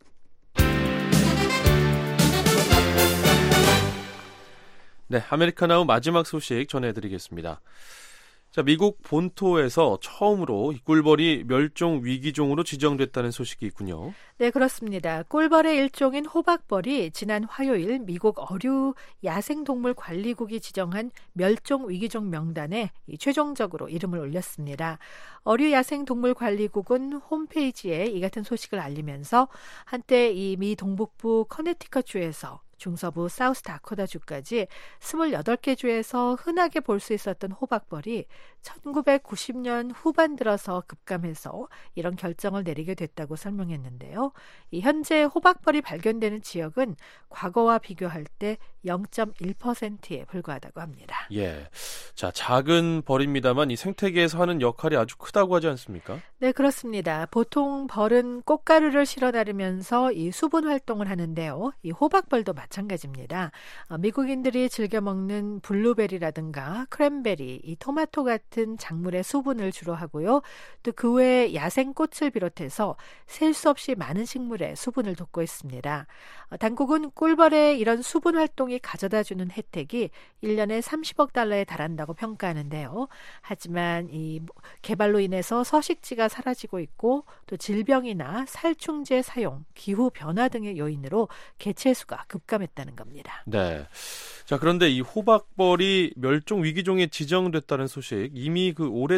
네, 아메리카나우 마지막 소식 전해드리겠습니다. 자, 미국 본토에서 처음으로 꿀벌이 멸종 위기종으로 지정됐다는 소식이 있군요. 네, 그렇습니다. 꿀벌의 일종인 호박벌이 지난 화요일 미국 어류 야생동물관리국이 지정한 멸종 위기종 명단에 최종적으로 이름을 올렸습니다. 어류 야생동물관리국은 홈페이지에 이 같은 소식을 알리면서 한때 이 미 동북부 커네티컷주에서 중서부 사우스다코타주까지 28개 주에서 흔하게 볼 수 있었던 호박벌이 1990년 후반 들어서 급감해서 이런 결정을 내리게 됐다고 설명했는데요. 이 현재 호박벌이 발견되는 지역은 과거와 비교할 때 0.1%에 불과하다고 합니다. 예. 자, 작은 벌입니다만 이 생태계에서 하는 역할이 아주 크다고 하지 않습니까? 네, 그렇습니다. 보통 벌은 꽃가루를 실어 나르면서 이 수분 활동을 하는데요. 이 호박벌도 마찬가지입니다. 미국인들이 즐겨 먹는 블루베리라든가 크랜베리, 이 토마토 같은 작물의 수분을 주로 하고요. 또 그 외에 야생 꽃을 비롯해서 셀 수 없이 많은 식물의 수분을 돕고 있습니다. 당국은 꿀벌의 이런 수분 활동이 가져다주는 혜택이 1년에 30억 달러에 달한다고 평가하는데요. 하지만 이 개발로 인해서 서식지가 사라지고 있고 또 질병이나 살충제 사용, 기후 변화 등의 요인으로 개체수가 급감했다는 겁니다. 네. 자, 그런데 이 호박벌이 멸종 위기종에 지정됐다는 소식 이미 그 올해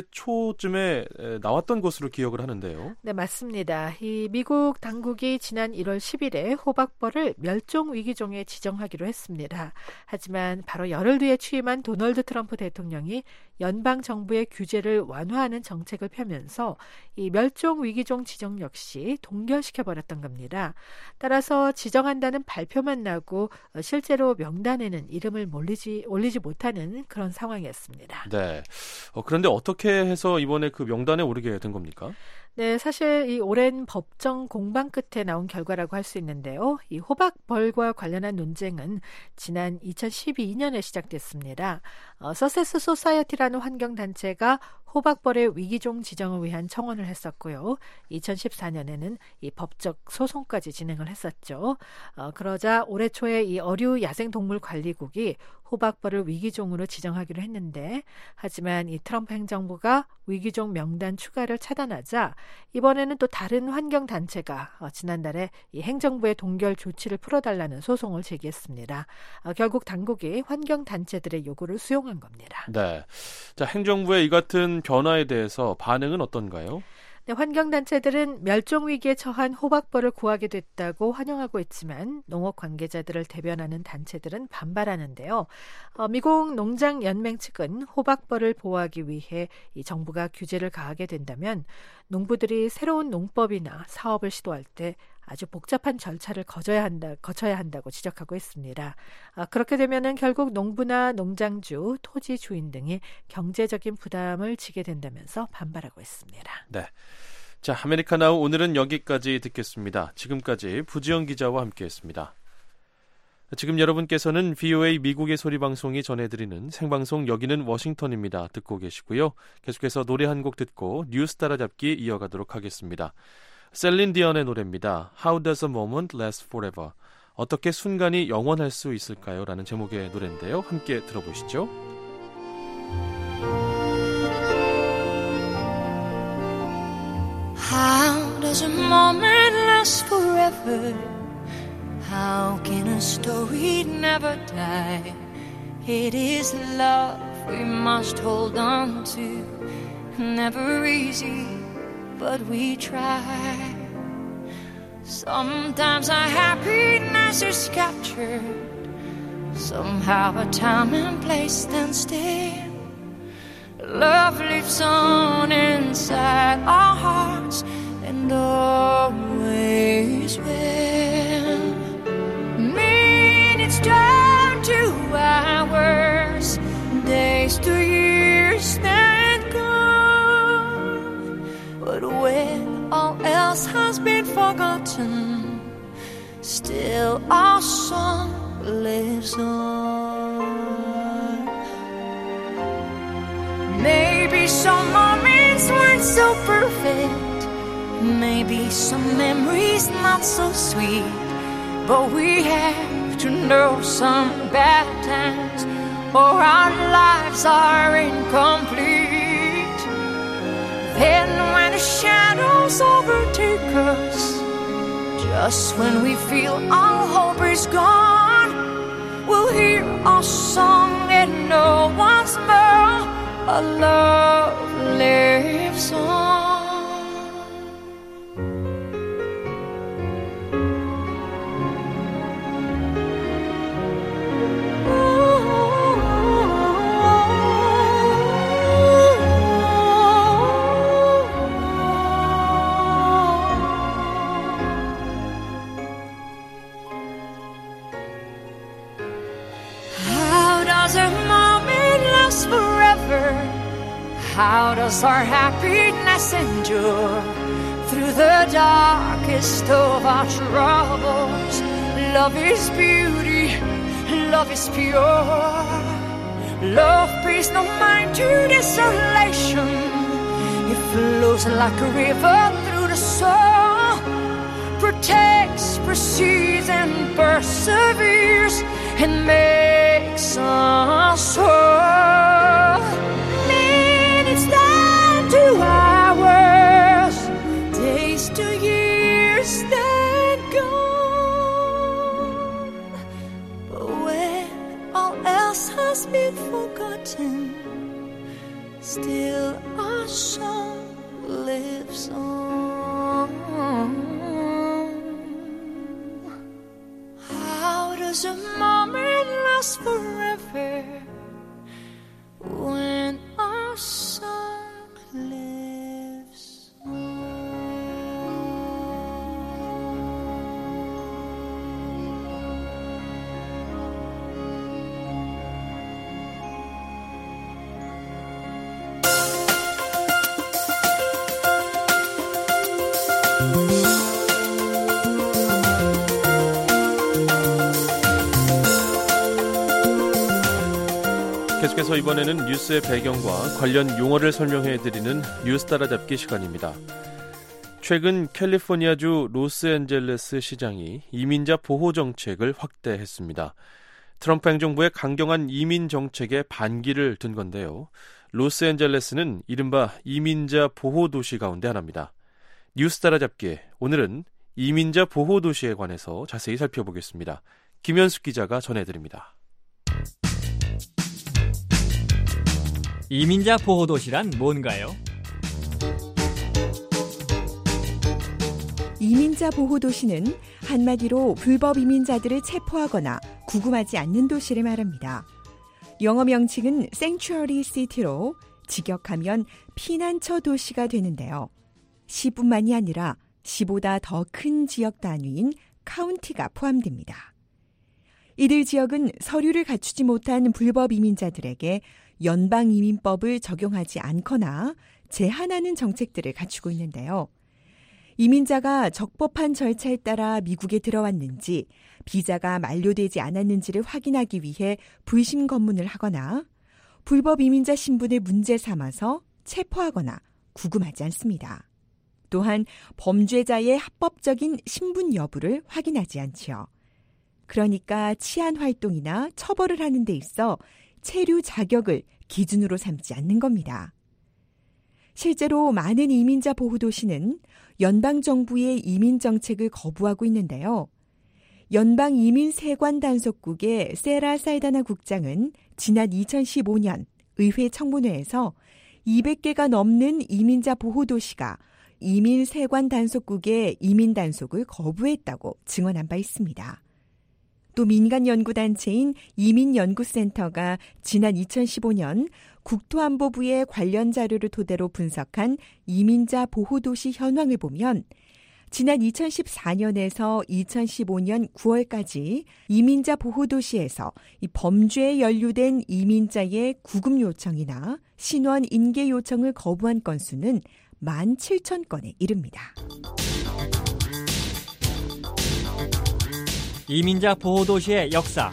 초쯤에 나왔던 것으로 기억을 하는데요. 네, 맞습니다. 이 미국 당국이 지난 1월 10일에 호박벌을 멸종 위기종에 지정하기로 했습니다. 하지만 바로 열흘 뒤에 취임한 도널드 트럼프 대통령이 연방 정부의 규제를 완화하는 정책을 펴면서 이 멸종 위기종 지정 역시 동결시켜버렸던 겁니다. 따라서 지정한다는 발표만 나고 실제로 명단에는 이름을 올리지 못하는 그런 상황이었습니다. 네. 그런데 어떻게 해서 이번에 그 명단에 오르게 된 겁니까? 네, 사실 이 오랜 법정 공방 끝에 나온 결과라고 할 수 있는데요. 이 호박벌과 관련한 논쟁은 지난 2012년에 시작됐습니다. 서세스 소사이어티라는 환경단체가 호박벌의 위기종 지정을 위한 청원을 했었고요. 2014년에는 이 법적 소송까지 진행을 했었죠. 그러자 올해 초에 이 어류 야생동물관리국이 호박벌을 위기종으로 지정하기로 했는데 하지만 이 트럼프 행정부가 위기종 명단 추가를 차단하자 이번에는 또 다른 환경단체가 지난달에 이 행정부의 동결 조치를 풀어달라는 소송을 제기했습니다. 결국 당국이 환경단체들의 요구를 수용한 겁니다. 네. 자, 행정부의 이 같은 변화에 대해서 반응은 어떤가요? 네, 환경단체들은 멸종위기에 처한 호박벌을 구하게 됐다고 환영하고 있지만 농업 관계자들을 대변하는 단체들은 반발하는데요. 미국 농장연맹 측은 호박벌을 보호하기 위해 이 정부가 규제를 가하게 된다면 농부들이 새로운 농법이나 사업을 시도할 때 아주 복잡한 절차를 거쳐야 한다고 지적하고 있습니다. 그렇게 되면은 결국 농부나 농장주, 토지 주인 등이 경제적인 부담을 지게 된다면서 반발하고 있습니다. 네. 자, 아메리카나우 오늘은 여기까지 듣겠습니다. 지금까지 부지영 기자와 함께했습니다. 지금 여러분께서는 VOA 미국의 소리 방송이 전해드리는 생방송 여기는 워싱턴입니다. 듣고 계시고요. 계속해서 노래 한 곡 듣고 뉴스 따라잡기 이어가도록 하겠습니다. 셀린 디언의 노래입니다. How does a moment last forever? 어떻게 순간이 영원할 수 있을까요? 라는 제목의 노래인데요. 함께 들어보시죠. How does a moment last forever? How can a story never die? It is love we must hold on to. Never easy, but we try. Sometimes our happiness is captured. Somehow a time and place stand still. Love lives on inside our hearts and always will. Minutes turn to hours, days to years and gone. But when all else has been forgotten, still our song lives on. Maybe some moments weren't so perfect, maybe some memories not so sweet, but we have to know some bad times or our lives are incomplete. Then when the shadows overtake us, just when we feel all hope is gone, we'll hear our song and know once more our love lives on. does a moment last forever? How does our happiness endure through the darkest of our troubles? Love is beauty, love is pure. Love pays no mind to desolation. It flows like a river through the soul, protects, precedes, and perseveres, and makes us whole. Minutes down to hours, days to years that gone. But when all else has been forgotten, still our song lives on. How does a moment last forever when our song lives on? 계속해서 이번에는 뉴스의 배경과 관련 용어를 설명해드리는 뉴스 따라잡기 시간입니다. 최근 캘리포니아주 로스앤젤레스 시장이 이민자 보호 정책을 확대했습니다. 트럼프 행정부의 강경한 이민 정책에 반기를 든 건데요. 로스앤젤레스는 이른바 이민자 보호 도시 가운데 하나입니다. 뉴스 따라잡기, 오늘은 이민자 보호 도시에 관해서 자세히 살펴보겠습니다. 김현숙 기자가 전해드립니다. 이민자 보호도시란 뭔가요? 이민자 보호도시는 한마디로 불법 이민자들을 체포하거나 구금하지 않는 도시를 말합니다. 영어 명칭은 Sanctuary City로 직역하면 피난처 도시가 되는데요. 시뿐만이 아니라 시보다 더 큰 지역 단위인 카운티가 포함됩니다. 이들 지역은 서류를 갖추지 못한 불법 이민자들에게 연방이민법을 적용하지 않거나 제한하는 정책들을 갖추고 있는데요. 이민자가 적법한 절차에 따라 미국에 들어왔는지 비자가 만료되지 않았는지를 확인하기 위해 불심 검문을 하거나 불법 이민자 신분을 문제 삼아서 체포하거나 구금하지 않습니다. 또한 범죄자의 합법적인 신분 여부를 확인하지 않지요. 그러니까 치안 활동이나 처벌을 하는 데 있어 체류 자격을 기준으로 삼지 않는 겁니다. 실제로 많은 이민자 보호도시는 연방정부의 이민 정책을 거부하고 있는데요. 연방이민세관단속국의 세라 살다나 국장은 지난 2015년 의회 청문회에서 200개가 넘는 이민자 보호도시가 이민세관단속국의 이민단속을 거부했다고 증언한 바 있습니다. 또 민간 연구단체인 이민연구센터가 지난 2015년 국토안보부의 관련 자료를 토대로 분석한 이민자 보호도시 현황을 보면 지난 2014년에서 2015년 9월까지 이민자 보호도시에서 이 범죄에 연루된 이민자의 구금 요청이나 신원 인계 요청을 거부한 건수는 17,000건에 이릅니다. 이민자 보호도시의 역사.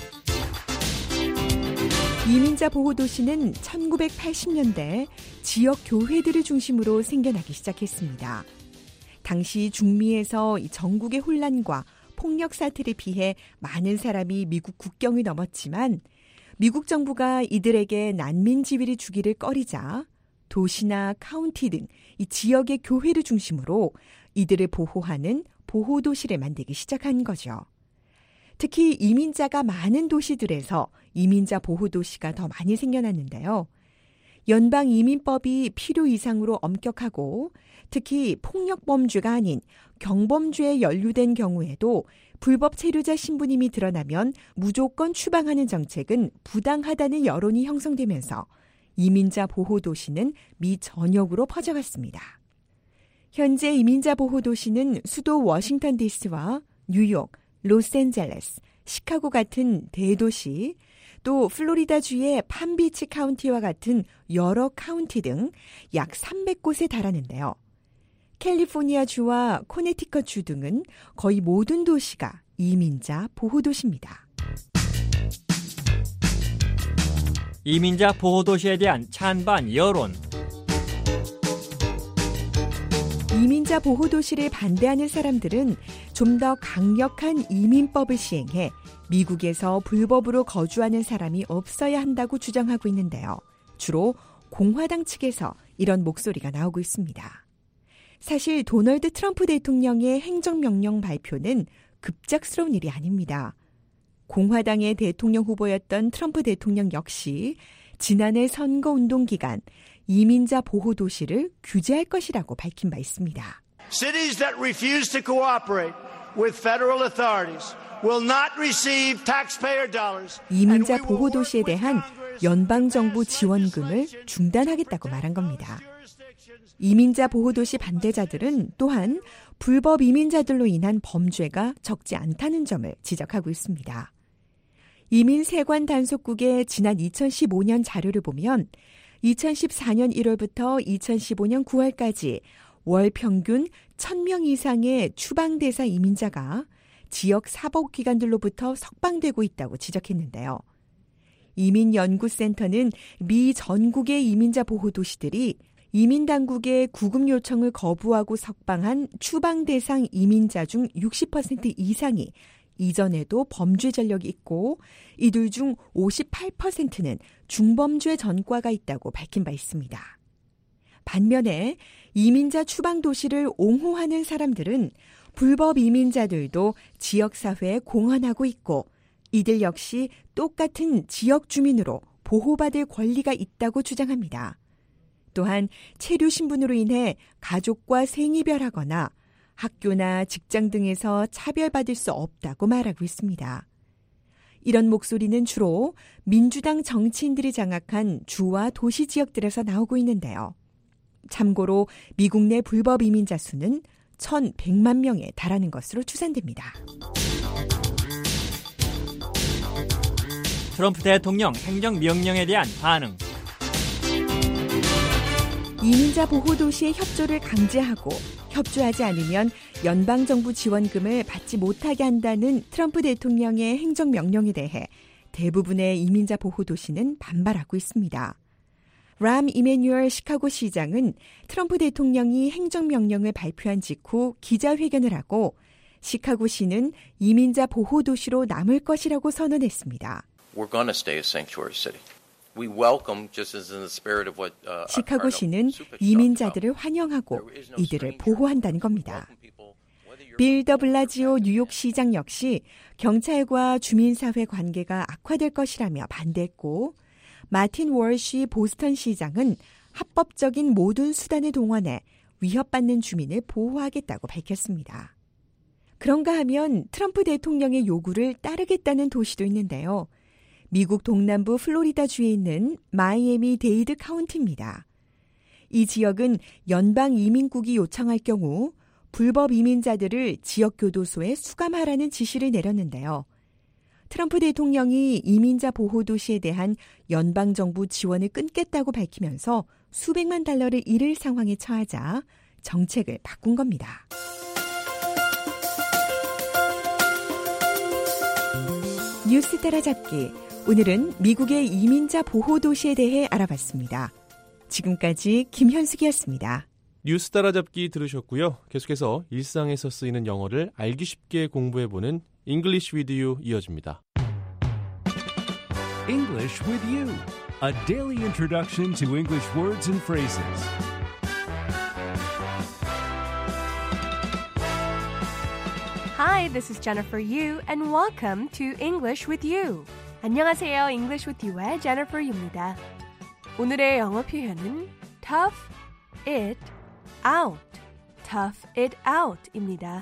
이민자 보호도시는 1980년대 지역 교회들을 중심으로 생겨나기 시작했습니다. 당시 중미에서 전국의 혼란과 폭력 사태를 피해 많은 사람이 미국 국경을 넘었지만 미국 정부가 이들에게 난민 지위를 주기를 꺼리자 도시나 카운티 등 이 지역의 교회를 중심으로 이들을 보호하는 보호도시를 만들기 시작한 거죠. 특히 이민자가 많은 도시들에서 이민자 보호도시가 더 많이 생겨났는데요. 연방이민법이 필요 이상으로 엄격하고 특히 폭력범죄가 아닌 경범죄에 연루된 경우에도 불법 체류자 신분임이 드러나면 무조건 추방하는 정책은 부당하다는 여론이 형성되면서 이민자 보호도시는 미 전역으로 퍼져갔습니다. 현재 이민자 보호도시는 수도 워싱턴 DC와 뉴욕, 로스앤젤레스, 시카고 같은 대도시, 또 플로리다주의 팜비치 카운티와 같은 여러 카운티 등 약 300곳에 달하는데요. 캘리포니아주와 코네티컷주 등은 거의 모든 도시가 이민자 보호도시입니다. 이민자 보호도시에 대한 찬반 여론. 이민자 보호도시를 반대하는 사람들은 좀 더 강력한 이민법을 시행해 미국에서 불법으로 거주하는 사람이 없어야 한다고 주장하고 있는데요. 주로 공화당 측에서 이런 목소리가 나오고 있습니다. 사실 도널드 트럼프 대통령의 행정명령 발표는 급작스러운 일이 아닙니다. 공화당의 대통령 후보였던 트럼프 대통령 역시 지난해 선거운동 기간 이민자 보호도시를 규제할 것이라고 밝힌 바 있습니다. Cities that refuse to cooperate with federal authorities will not receive taxpayer dollars. 이민자 보호도시에 대한 연방정부 지원금을 중단하겠다고 말한 겁니다. 이민자 보호도시 반대자들은 또한 불법 이민자들로 인한 범죄가 적지 않다는 점을 지적하고 있습니다. 이민세관 단속국의 지난 2015년 자료를 보면 2014년 1월부터 2015년 9월까지 월 평균 1,000명 이상의 추방대사 이민자가 지역 사법기관들로부터 석방되고 있다고 지적했는데요. 이민연구센터는 미 전국의 이민자 보호도시들이 이민당국의 구금 요청을 거부하고 석방한 추방 대상 이민자 중 60% 이상이 이전에도 범죄 전력이 있고 이들 중 58%는 중범죄 전과가 있다고 밝힌 바 있습니다. 반면에 이민자 추방 도시를 옹호하는 사람들은 불법 이민자들도 지역사회에 공헌하고 있고 이들 역시 똑같은 지역 주민으로 보호받을 권리가 있다고 주장합니다. 또한 체류 신분으로 인해 가족과 생이별하거나 학교나 직장 등에서 차별받을 수 없다고 말하고 있습니다. 이런 목소리는 주로 민주당 정치인들이 장악한 주와 도시 지역들에서 나오고 있는데요. 참고로 미국 내 불법 이민자 수는 1,100만 명에 달하는 것으로 추산됩니다. 트럼프 대통령 행정명령에 대한 반응. 이민자 보호도시의 협조를 강제하고 협조하지 않으면 연방정부 지원금을 받지 못하게 한다는 트럼프 대통령의 행정명령에 대해 대부분의 이민자 보호도시는 반발하고 있습니다. 람 이메뉴얼 시카고 시장은 트럼프 대통령이 행정명령을 발표한 직후 기자회견을 하고 시카고시는 이민자 보호도시로 남을 것이라고 선언했습니다. We're going to stay a sanctuary city. We welcome, just as in the spirit of what 시카고시는 이민자들을 환영하고 이들을 보호한다는 겁니다. 빌 더 블라지오 뉴욕시장 역시 경찰과 주민사회 관계가 악화될 것이라며 반대했고 마틴 월시 보스턴 시장은 합법적인 모든 수단을 동원해 위협받는 주민을 보호하겠다고 밝혔습니다. 그런가 하면 트럼프 대통령의 요구를 따르겠다는 도시도 있는데요. 미국 동남부 플로리다주에 있는 마이애미 데이드 카운티입니다. 이 지역은 연방 이민국이 요청할 경우 불법 이민자들을 지역 교도소에 수감하라는 지시를 내렸는데요. 트럼프 대통령이 이민자 보호도시에 대한 연방정부 지원을 끊겠다고 밝히면서 수백만 달러를 잃을 상황에 처하자 정책을 바꾼 겁니다. 뉴스 따라잡기. 오늘은 미국의 이민자 보호도시에 대해 알아봤습니다. 지금까지 김현숙이었습니다. 뉴스 따라잡기 들으셨고요. 계속해서 일상에서 쓰이는 영어를 알기 쉽게 공부해보는 English with You 이어집니다. English with You, a daily introduction to English words and phrases. Hi, this is Jennifer Yu, and welcome to English with You. 안녕하세요, English with You의 Jennifer Yu입니다. 오늘의 영어 표현은 tough it out, tough it out입니다.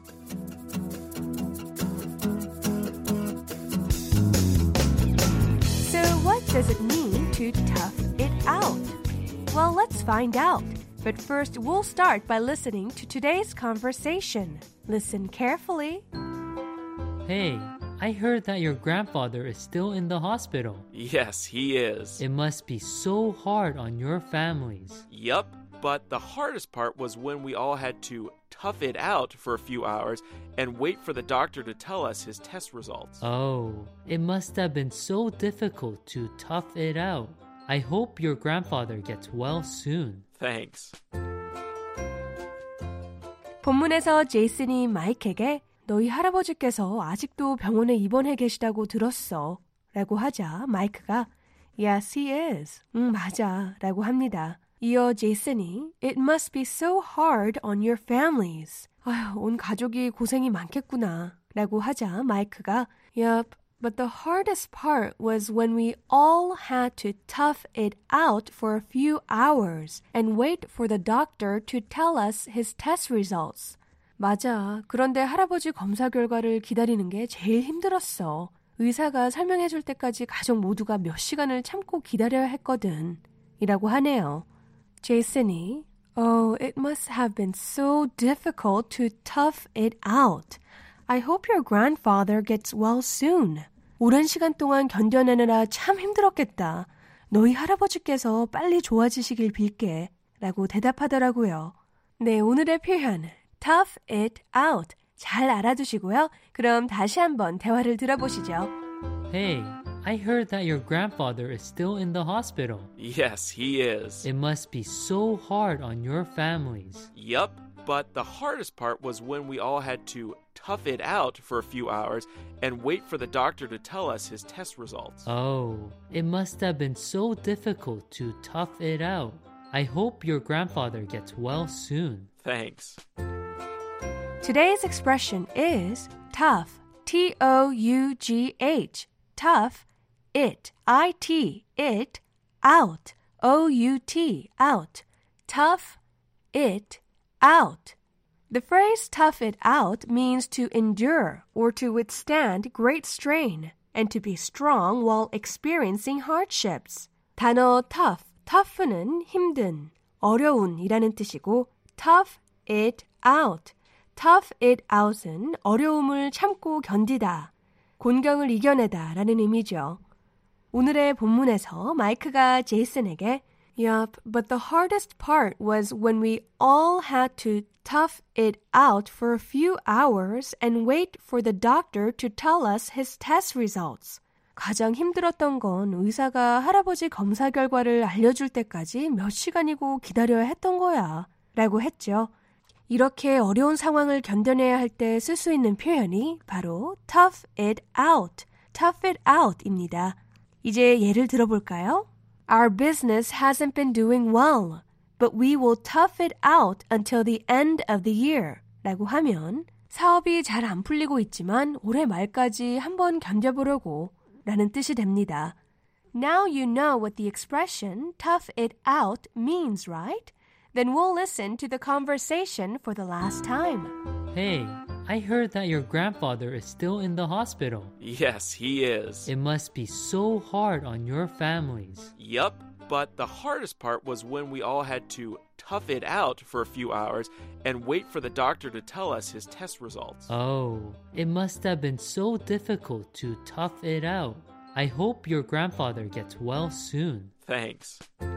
So what does it mean to tough it out? Well, let's find out. But first, we'll start by listening to today's conversation. Listen carefully. Hey, I heard that your grandfather is still in the hospital. Yes, he is. It must be so hard on your families. Yup, but the hardest part was when we all had to tough it out for a few hours and wait for the doctor to tell us his test results. Oh, it must have been so difficult to tough it out. I hope your grandfather gets well soon. Thanks. 본문에서 제이슨이 마이크에게 너희 할아버지께서 아직도 병원에 입원해 계시다고 들었어 라고 하자 마이크가 Yes, he is. 맞아 라고 합니다. 이어 제이슨이 It must be so hard on your families. 아휴, 온 가족이 고생이 많겠구나 라고 하자 마이크가 Yup, but the hardest part was when we all had to tough it out for a few hours and wait for the doctor to tell us his test results. 맞아. 그런데 할아버지 검사 결과를 기다리는 게 제일 힘들었어. 의사가 설명해 줄 때까지 가족 모두가 몇 시간을 참고 기다려야 했거든. 이라고 하네요. 제이슨이 Oh, it must have been so difficult to tough it out. I hope your grandfather gets well soon. 오랜 시간 동안 견뎌내느라 참 힘들었겠다. 너희 할아버지께서 빨리 좋아지시길 빌게. 라고 대답하더라고요. 네, 오늘의 표현 tough it out. 잘 알아두시고요. 그럼 다시 한번 대화를 들어보시죠. Hey, I heard that your grandfather is still in the hospital. Yes, he is. It must be so hard on your families. Yup, but the hardest part was when we all had to tough it out for a few hours and wait for the doctor to tell us his test results. Oh, it must have been so difficult to tough it out. I hope your grandfather gets well soon. Thanks. Today's expression is tough, T-O-U-G-H, tough, it, I-T, it, out, O-U-T, out, tough, it, out. The phrase tough it out means to endure or to withstand great strain and to be strong while experiencing hardships. 단어 tough, tough는 힘든, 어려운이라는 뜻이고 tough it out. tough it out은 어려움을 참고 견디다, 곤경을 이겨내다 라는 의미죠. 오늘의 본문에서 마이크가 제이슨에게 Yup, but the hardest part was when we all had to tough it out for a few hours and wait for the doctor to tell us his test results. 가장 힘들었던 건 의사가 할아버지 검사 결과를 알려줄 때까지 몇 시간이고 기다려야 했던 거야 라고 했죠. 이렇게 어려운 상황을 견뎌내야 할 때 쓸 수 있는 표현이 바로 tough it out, tough it out입니다. 이제 예를 들어볼까요? Our business hasn't been doing well, but we will tough it out until the end of the year 라고 하면 사업이 잘 안 풀리고 있지만 올해 말까지 한번 견뎌보려고 라는 뜻이 됩니다. Now you know what the expression tough it out means, right? Then we'll listen to the conversation for the last time. Hey, I heard that your grandfather is still in the hospital. Yes, he is. It must be so hard on your families. Yup, but the hardest part was when we all had to tough it out for a few hours and wait for the doctor to tell us his test results. Oh, it must have been so difficult to tough it out. I hope your grandfather gets well soon. Thanks.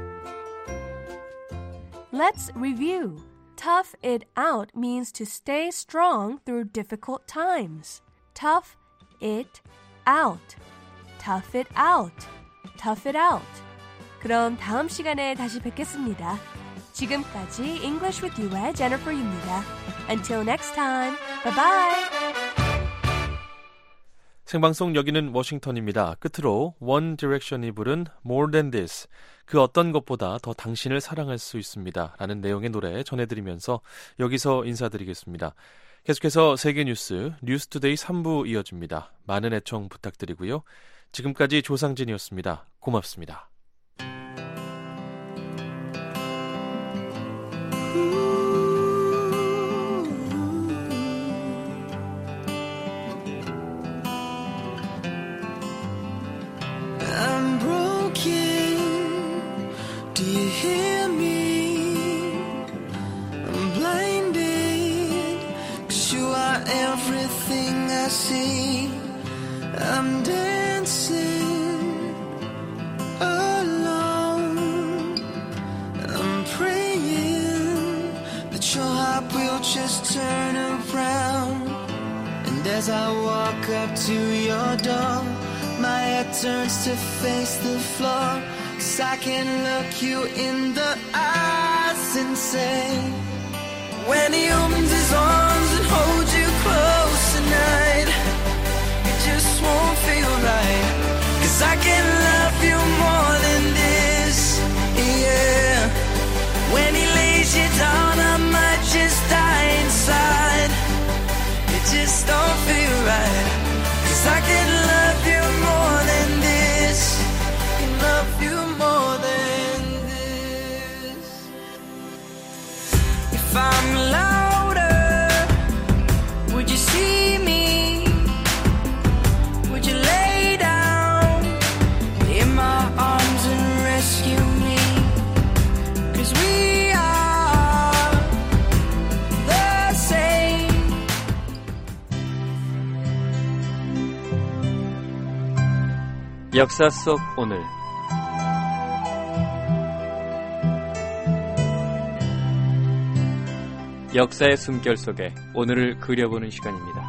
Let's review. Tough it out means to stay strong through difficult times. Tough it out. Tough it out. Tough it out. 그럼 다음 시간에 다시 뵙겠습니다. 지금까지 English with You의 Jennifer입니다. Until next time. Bye bye. 생방송 여기는 워싱턴입니다. 끝으로 One Direction이 부른 More Than This, 그 어떤 것보다 더 당신을 사랑할 수 있습니다 라는 내용의 노래 전해드리면서 여기서 인사드리겠습니다. 계속해서 세계 뉴스 뉴스투데이 3부 이어집니다. 많은 애청 부탁드리고요. 지금까지 조상진이었습니다. 고맙습니다. Everything I see, alone. I'm praying that your heart will just turn around. And as I walk up to your door, my head turns to face the floor. 'Cause I can look you in the eyes and say, when he opens his arms and holds you close tonight, it just won't feel right. 'Cause I can love you more than this, yeah. When he lays you down, I might just die inside. It just don't feel right. 'Cause I can love you more than this, love you more than this. If I'm louder, would you see me? Would you lay down in my arms and rescue me? 'Cause we are the same. 역사 속 오늘 역사의 숨결 속에 오늘을 그려보는 시간입니다.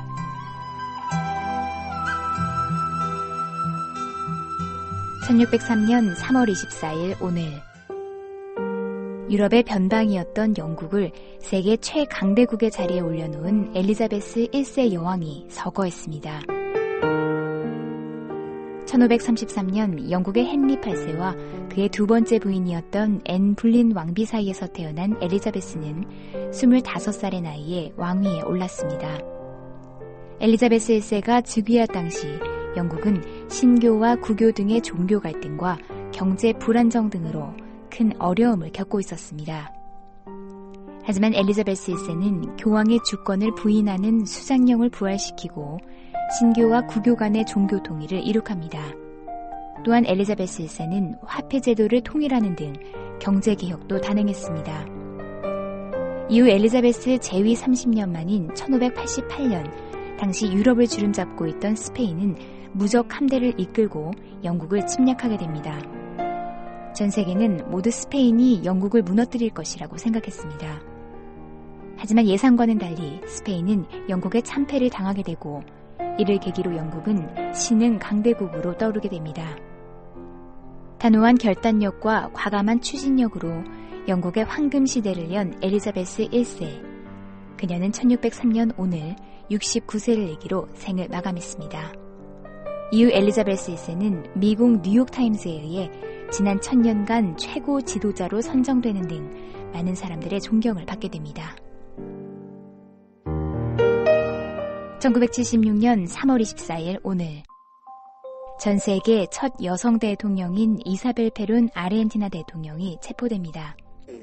(1603년 3월 24일) 오늘 유럽의 변방이었던 영국을 세계 최강대국의 자리에 올려놓은 엘리자베스 1세 여왕이 서거했습니다. 1533년 영국의 헨리 8세와 그의 두 번째 부인이었던 앤 불린 왕비 사이에서 태어난 엘리자베스는 25살의 나이에 왕위에 올랐습니다. 엘리자베스 1세가 즉위할 당시 영국은 신교와 구교 등의 종교 갈등과 경제 불안정 등으로 큰 어려움을 겪고 있었습니다. 하지만 엘리자베스 1세는 교황의 주권을 부인하는 수장령을 부활시키고 신교와 구교 간의 종교 통일을 이룩합니다. 또한 엘리자베스 1세는 화폐 제도를 통일하는 등 경제 개혁도 단행했습니다. 이후 엘리자베스 재위 30년 만인 1588년 당시 유럽을 주름잡고 있던 스페인은 무적 함대를 이끌고 영국을 침략하게 됩니다. 전 세계는 모두 스페인이 영국을 무너뜨릴 것이라고 생각했습니다. 하지만 예상과는 달리 스페인은 영국의 참패를 당하게 되고 이를 계기로 영국은 신흥 강대국으로 떠오르게 됩니다. 단호한 결단력과 과감한 추진력으로 영국의 황금 시대를 연 엘리자베스 1세. 그녀는 1603년 오늘 69세를 내기로 생을 마감했습니다. 이후 엘리자베스 1세는 미국 뉴욕타임스에 의해 지난 1000년간 최고 지도자로 선정되는 등 많은 사람들의 존경을 받게 됩니다. 1976년 3월 24일 오늘 전 세계 첫 여성 대통령인 이사벨 페론 아르헨티나 대통령이 체포됩니다.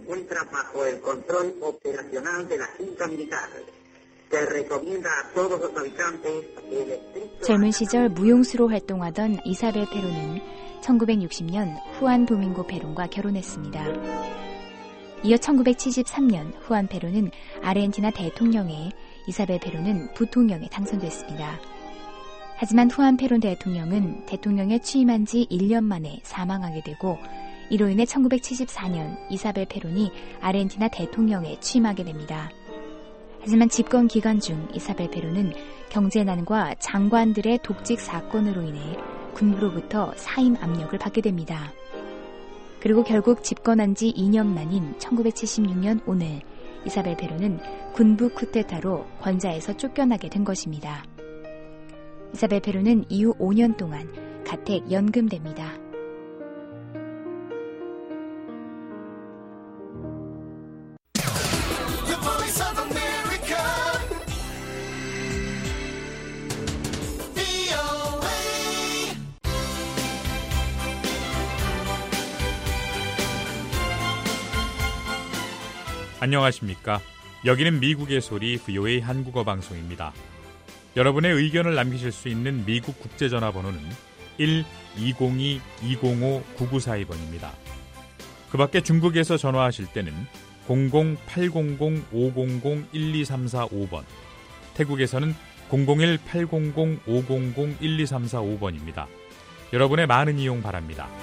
젊은 시절 무용수로 활동하던 이사벨 페론은 1960년 후안 도밍고 페론과 결혼했습니다. 이어 1973년 후안 페론은 아르헨티나 대통령에 이사벨 페론은 부통령에 당선됐습니다. 하지만 후안 페론 대통령은 대통령에 취임한 지 1년 만에 사망하게 되고 이로 인해 1974년 이사벨 페론이 아르헨티나 대통령에 취임하게 됩니다. 하지만 집권 기간 중 이사벨 페론은 경제난과 장관들의 독직 사건으로 인해 군부로부터 사임 압력을 받게 됩니다. 그리고 결국 집권한 지 2년 만인 1976년 오늘 이사벨 페론은 군부 쿠데타로 권좌에서 쫓겨나게 된 것입니다. 이사벨 페론은 이후 5년 동안 가택 연금됩니다. 안녕하십니까. 여기는 미국의 소리 VOA 한국어 방송입니다. 여러분의 의견을 남기실 수 있는 미국 국제전화번호는 1-202-205-9942번입니다. 그 밖에 중국에서 전화하실 때는 00-800-500-1234-5번, 태국에서는 001-800-500-1234-5번입니다. 여러분의 많은 이용 바랍니다.